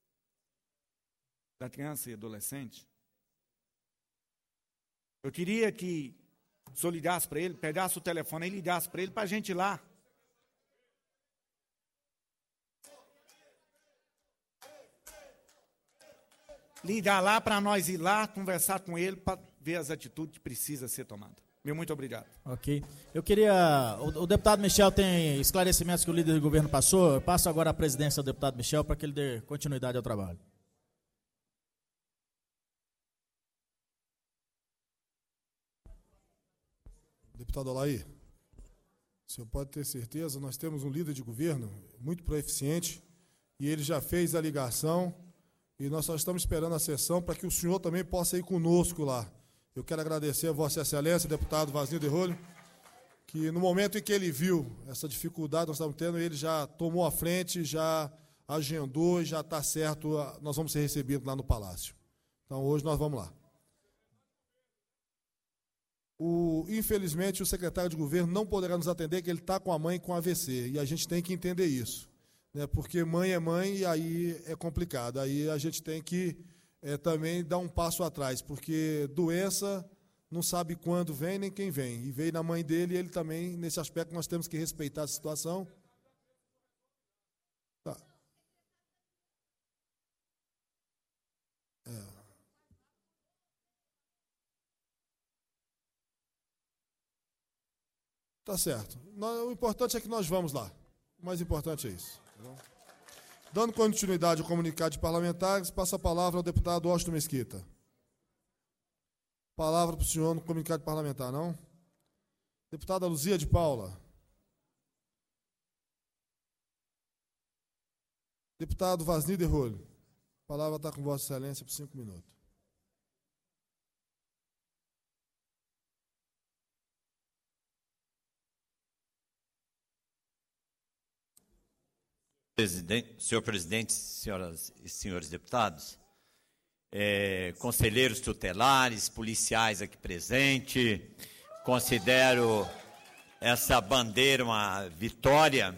da Criança e Adolescente. Eu queria que o senhor ligasse para ele, pegasse o telefone e ligasse para ele, para a gente ir lá. Ligar lá para nós ir lá, conversar com ele, para ver as atitudes que precisam ser tomadas. Meu muito obrigado. Ok. Eu queria... O deputado Michel tem esclarecimentos que o líder do governo passou. Eu passo agora a presidência ao deputado Michel para que ele dê continuidade ao trabalho. Deputado Alaí, o senhor pode ter certeza, nós temos um líder de governo muito proeficiente e ele já fez a ligação e nós só estamos esperando a sessão para que o senhor também possa ir conosco lá. Eu quero agradecer a Vossa Excelência, deputado Vazinho de Rolho, que no momento em que ele viu essa dificuldade que nós estamos tendo, ele já tomou a frente, já agendou, já está certo, nós vamos ser recebidos lá no Palácio. Então, hoje nós vamos lá. Infelizmente, o secretário de governo não poderá nos atender, que ele está com a mãe com AVC, e a gente tem que entender isso, né, porque mãe é mãe e aí é complicado, aí a gente tem que também dar um passo atrás, porque doença não sabe quando vem nem quem vem, e veio na mãe dele, e ele também, nesse aspecto, nós temos que respeitar a situação. Tá. Tá certo. O importante é que nós vamos lá. O mais importante é isso. Tá bom? Dando continuidade ao comunicado de parlamentares, passa a palavra ao deputado Washington Mesquita. Palavra para o senhor no comunicado parlamentar, não? Deputada Luzia de Paula. Deputado Vasni de Rolho. A palavra está com Vossa Excelência por 5 minutos. Senhor presidente, senhoras e senhores deputados, conselheiros tutelares, policiais aqui presentes, considero essa bandeira uma vitória.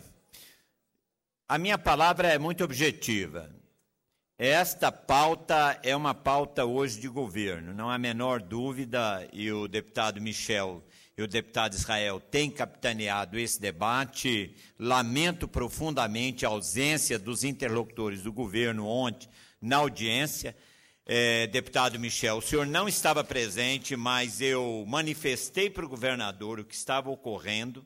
A minha palavra é muito objetiva. Esta pauta é uma pauta hoje de governo, não há a menor dúvida, e o deputado Michel e o deputado Israel têm capitaneado esse debate. Lamento profundamente a ausência dos interlocutores do governo ontem na audiência. Deputado Michel, o senhor não estava presente, mas eu manifestei para o governador o que estava ocorrendo.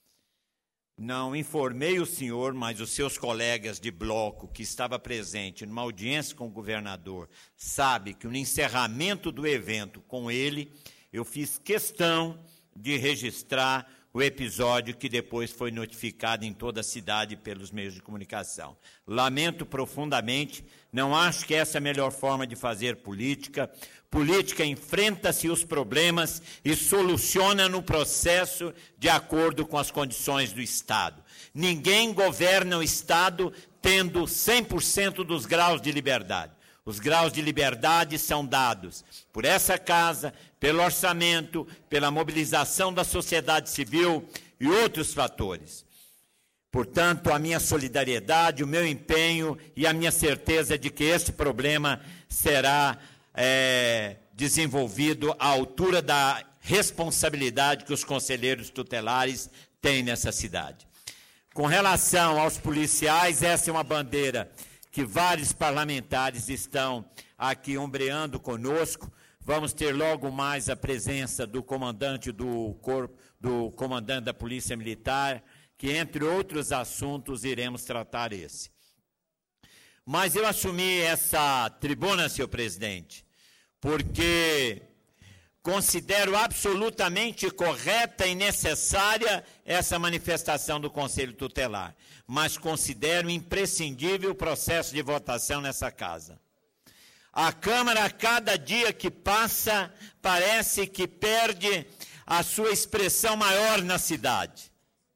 Não informei o senhor, mas os seus colegas de bloco que estava presente numa audiência com o governador sabe que no encerramento do evento com ele, eu fiz questão de registrar o episódio que depois foi notificado em toda a cidade pelos meios de comunicação. Lamento profundamente, não acho que essa é a melhor forma de fazer política. Política enfrenta-se os problemas e soluciona no processo de acordo com as condições do Estado. Ninguém governa o Estado tendo 100% dos graus de liberdade. Os graus de liberdade são dados por essa casa, pelo orçamento, pela mobilização da sociedade civil e outros fatores. Portanto, a minha solidariedade, o meu empenho e a minha certeza de que esse problema será desenvolvido à altura da responsabilidade que os conselheiros tutelares têm nessa cidade. Com relação aos policiais, essa é uma bandeira que vários parlamentares estão aqui ombreando conosco. Vamos ter logo mais a presença do comandante do corpo, do comandante da Polícia Militar, que, entre outros assuntos, iremos tratar esse. Mas eu assumi essa tribuna, senhor presidente, porque considero absolutamente correta e necessária essa manifestação do Conselho Tutelar, mas considero imprescindível o processo de votação nessa casa. A Câmara, a cada dia que passa, parece que perde a sua expressão maior na cidade.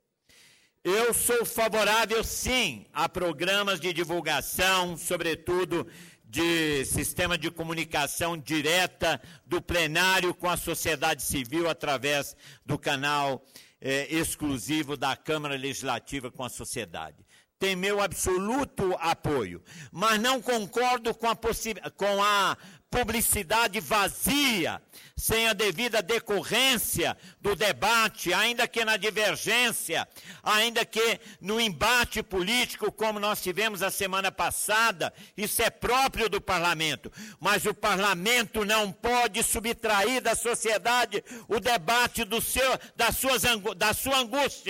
Eu sou favorável, sim, a programas de divulgação, sobretudo de sistema de comunicação direta do plenário com a sociedade civil através do canal exclusivo da Câmara Legislativa com a sociedade. Tem meu absoluto apoio, mas não concordo com a publicidade vazia, sem a devida decorrência do debate, ainda que na divergência, ainda que no embate político, como nós tivemos a semana passada. Isso é próprio do parlamento, mas o parlamento não pode subtrair da sociedade o debate da sua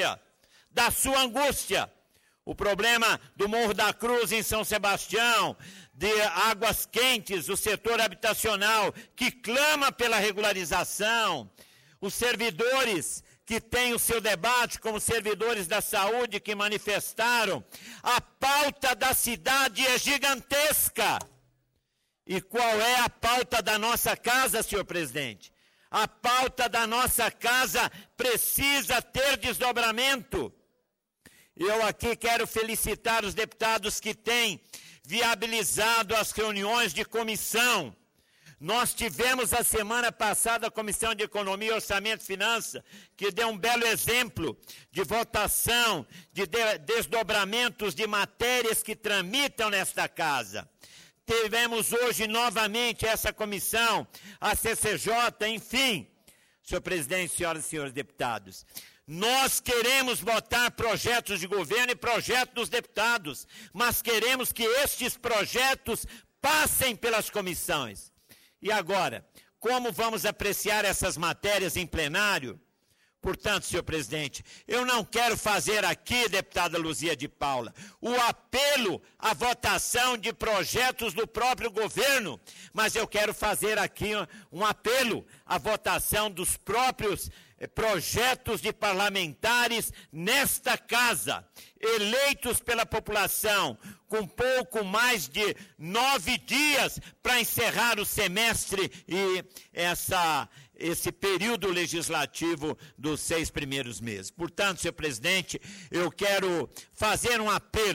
angústia. O problema do Morro da Cruz em São Sebastião, de Águas Quentes, o setor habitacional que clama pela regularização, os servidores que têm o seu debate, como servidores da saúde que manifestaram. A pauta da cidade é gigantesca. E qual é a pauta da nossa casa, senhor presidente? A pauta da nossa casa precisa ter desdobramento. Eu aqui quero felicitar os deputados que têm viabilizado as reuniões de comissão. Nós tivemos a semana passada a Comissão de Economia, Orçamento e Finanças, que deu um belo exemplo de votação, de desdobramentos de matérias que tramitam nesta casa. Tivemos hoje novamente essa comissão, a CCJ, enfim. Senhor presidente, senhoras e senhores deputados, nós queremos votar projetos de governo e projetos dos deputados, mas queremos que estes projetos passem pelas comissões. E agora, como vamos apreciar essas matérias em plenário? Portanto, senhor presidente, eu não quero fazer aqui, deputada Luzia de Paula, o apelo à votação de projetos do próprio governo, mas eu quero fazer aqui um apelo à votação dos próprios projetos de parlamentares nesta casa, eleitos pela população, com pouco mais de 9 dias para encerrar o semestre e esse período legislativo dos 6 primeiros meses. Portanto, senhor presidente, eu quero fazer um apelo.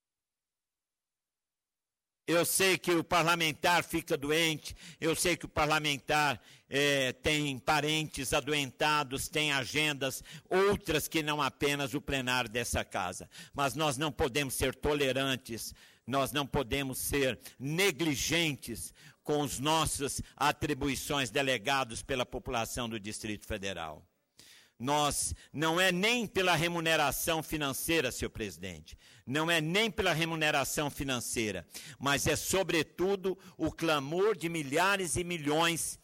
Eu sei que o parlamentar fica doente, eu sei que o parlamentar tem parentes adoentados, tem agendas, outras que não apenas o plenário dessa casa. Mas nós não podemos ser tolerantes, nós não podemos ser negligentes com as nossas atribuições delegadas pela população do Distrito Federal. Nós, não é nem pela remuneração financeira, senhor presidente, não é nem pela remuneração financeira, mas é sobretudo o clamor de milhares e milhões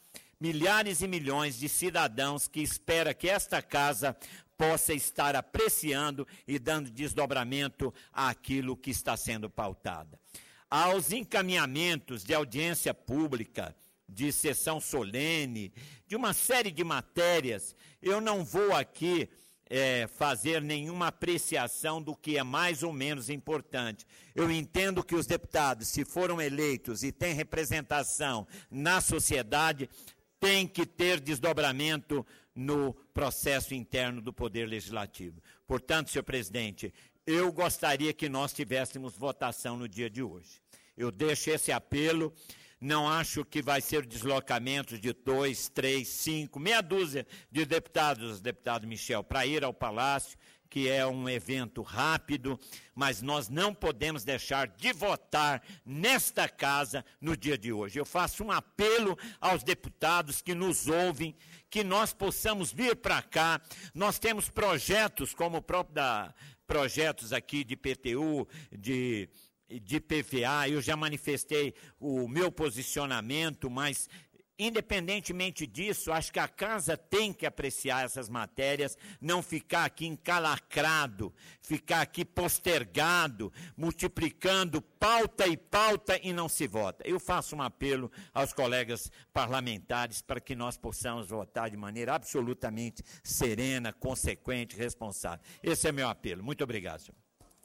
de cidadãos que espera que esta casa possa estar apreciando e dando desdobramento àquilo que está sendo pautada. Aos encaminhamentos de audiência pública, de sessão solene, de uma série de matérias, eu não vou aqui fazer nenhuma apreciação do que é mais ou menos importante. Eu entendo que os deputados, se foram eleitos e têm representação na sociedade, têm que ter desdobramento no processo interno do Poder Legislativo. Portanto, senhor presidente, eu gostaria que nós tivéssemos votação no dia de hoje. Eu deixo esse apelo. Não acho que vai ser deslocamento de 2, 3, 5, meia dúzia de deputados, deputado Michel, para ir ao Palácio, que é um evento rápido, mas nós não podemos deixar de votar nesta casa no dia de hoje. Eu faço um apelo aos deputados que nos ouvem, que nós possamos vir para cá. Nós temos projetos, como o próprio projetos aqui de PTU, de PVA, eu já manifestei o meu posicionamento, mas, independentemente disso, acho que a casa tem que apreciar essas matérias, não ficar aqui encalacrado, ficar aqui postergado, multiplicando pauta e não se vota. Eu faço um apelo aos colegas parlamentares para que nós possamos votar de maneira absolutamente serena, consequente, responsável. Esse é meu apelo. Muito obrigado, senhor.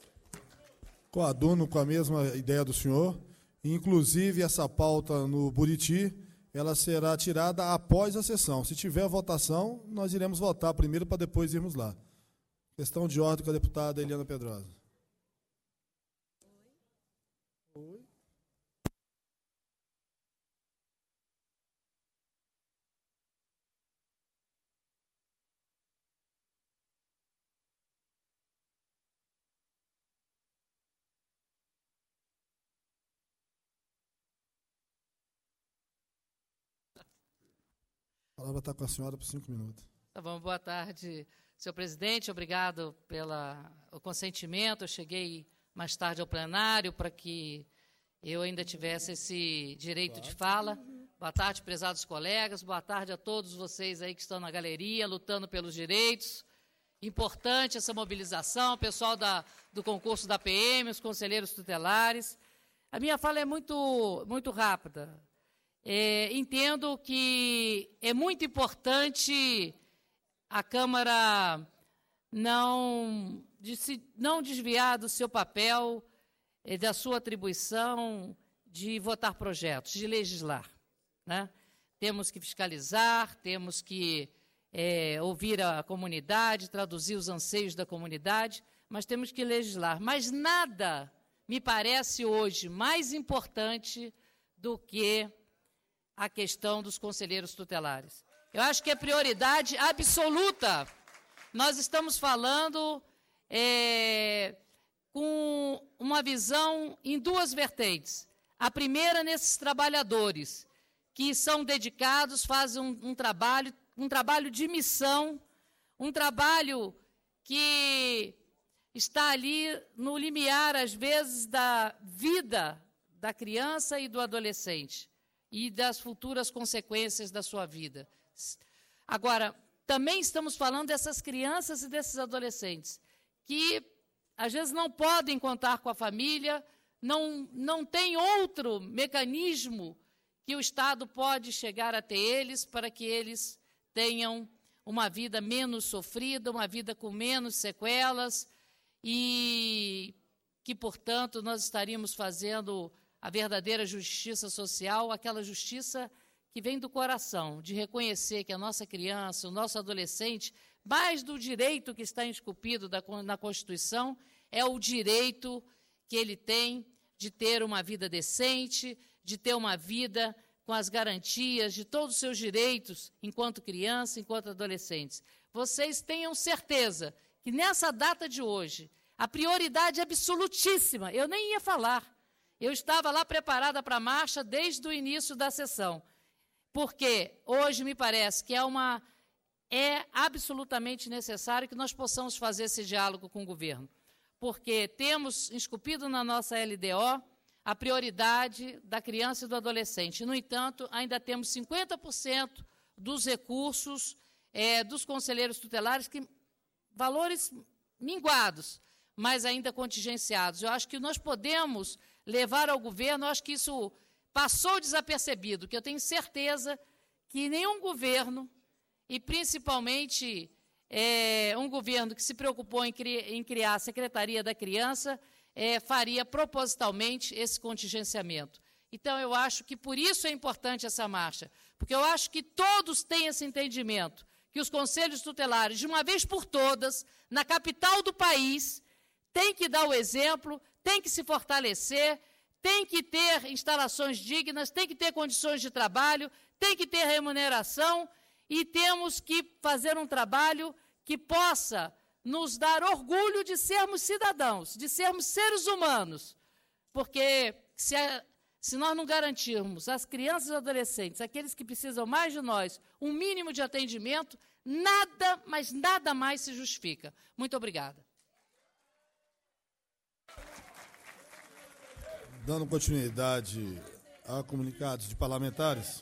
Coaduno com a mesma ideia do senhor, inclusive essa pauta no Buriti, ela será tirada após a sessão. Se tiver votação, nós iremos votar primeiro para depois irmos lá. Questão de ordem com a deputada Eliana Pedrosa. Oi. A palavra está com a senhora por 5 minutos. Tá bom, boa tarde, senhor presidente. Obrigado pelo consentimento. Eu cheguei mais tarde ao plenário para que eu ainda tivesse esse direito de fala. Boa tarde, prezados colegas. Boa tarde a todos vocês aí que estão na galeria, lutando pelos direitos. Importante essa mobilização, pessoal do concurso da PM, os conselheiros tutelares. A minha fala é muito rápida. Entendo que é muito importante a Câmara não desviar do seu papel, da sua atribuição de votar projetos, de legislar, né? Temos que fiscalizar, temos que ouvir a comunidade, traduzir os anseios da comunidade, mas temos que legislar. Mas nada me parece hoje mais importante do que a questão dos conselheiros tutelares. Eu acho que é prioridade absoluta. Nós estamos falando com uma visão em 2 vertentes. A primeira, nesses trabalhadores que são dedicados, fazem um trabalho de missão, um trabalho que está ali no limiar, às vezes, da vida da criança e do adolescente e das futuras consequências da sua vida. Agora, também estamos falando dessas crianças e desses adolescentes que, às vezes, não podem contar com a família, não tem outro mecanismo que o Estado pode chegar até eles para que eles tenham uma vida menos sofrida, uma vida com menos sequelas e que, portanto, nós estaríamos fazendo a verdadeira justiça social, aquela justiça que vem do coração, de reconhecer que a nossa criança, o nosso adolescente, mais do direito que está esculpido na Constituição, é o direito que ele tem de ter uma vida decente, de ter uma vida com as garantias de todos os seus direitos enquanto criança, enquanto adolescentes. Vocês tenham certeza que nessa data de hoje, a prioridade é absolutíssima. Eu nem ia falar. Eu estava lá preparada para a marcha desde o início da sessão, porque hoje me parece que é absolutamente necessário que nós possamos fazer esse diálogo com o governo, porque temos esculpido na nossa LDO a prioridade da criança e do adolescente. No entanto, ainda temos 50% dos recursos dos conselheiros tutelares, valores minguados, mas ainda contingenciados. Eu acho que nós podemos levar ao governo, eu acho que isso passou desapercebido, que eu tenho certeza que nenhum governo, e principalmente um governo que se preocupou em criar a Secretaria da Criança, faria propositalmente esse contingenciamento. Então, eu acho que por isso é importante essa marcha, porque eu acho que todos têm esse entendimento, que os conselhos tutelares, de uma vez por todas, na capital do país, têm que dar o exemplo, têm que se fortalecer, têm que ter instalações dignas, têm que ter condições de trabalho, têm que ter remuneração e temos que fazer um trabalho que possa nos dar orgulho de sermos cidadãos, de sermos seres humanos, porque se nós não garantirmos às crianças e adolescentes, aqueles que precisam mais de nós, um mínimo de atendimento, nada, mas nada mais se justifica. Muito obrigada. Dando continuidade a comunicados de parlamentares.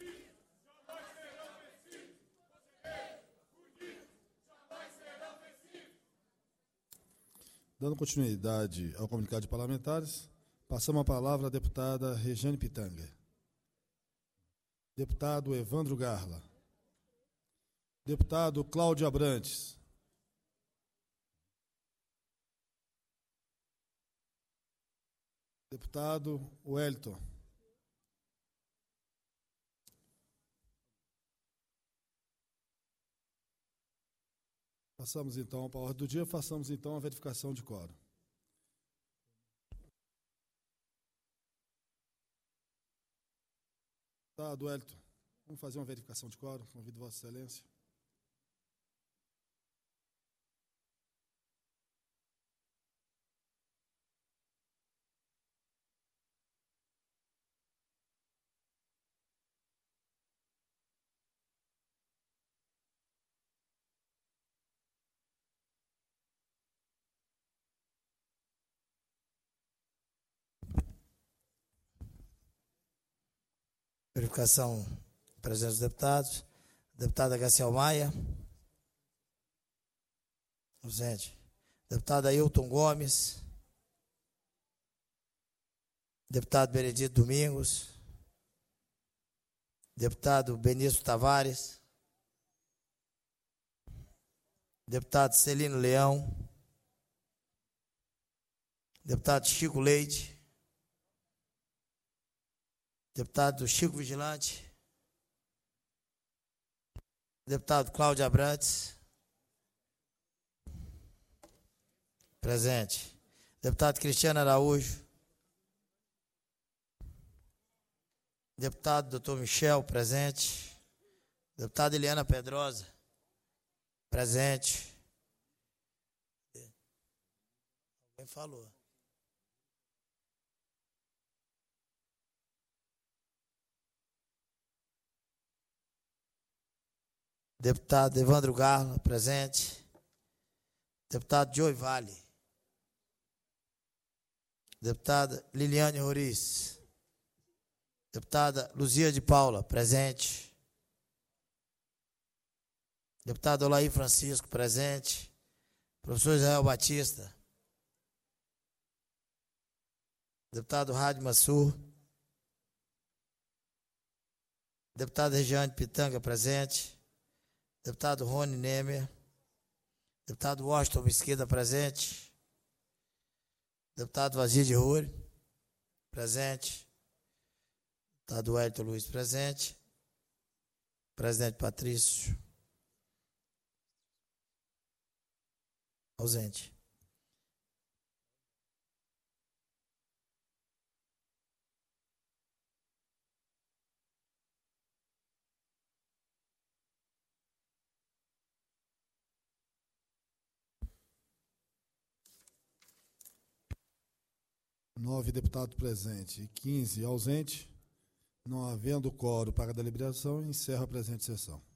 Dando continuidade ao comunicado de parlamentares, passamos a palavra à deputada Regiane Pitanga. Deputado Evandro Garla. Deputado Cláudio Abrantes. Deputado Wellington. Passamos então para a ordem do dia, façamos então a verificação de quórum. Deputado Wellington, vamos fazer uma verificação de quórum, convido Vossa Excelência. Verificação da presença dos deputados. Deputada Gaciel Maia. Ausente. Deputado Ailton Gomes. Deputado Benedito Domingos. Deputado Benício Tavares. Deputado Celino Leão. Deputado Chico Leite. Deputado Chico Vigilante. Deputado Cláudio Abrantes. Presente. Deputado Cristiano Araújo. Deputado Dr. Michel, presente. Deputada Eliana Pedrosa. Presente. Alguém falou. Deputado Evandro Garla, presente. Deputado Joey Vale. Deputada Liliane Roriz. Deputada Luzia de Paula, presente. Deputado Olaí Francisco, presente. Professor Israel Batista. Deputado Rádio Massur. Deputado Regiane Pitanga, presente. Deputado Rony Nemer. Deputado Washington Mesquida, presente. Deputado Vazir de Rui, presente. Deputado Wellington Luiz, presente. Presidente Patrício, ausente. Nove deputados presentes e 15 ausentes. Não havendo quórum para a deliberação, encerro a presente sessão.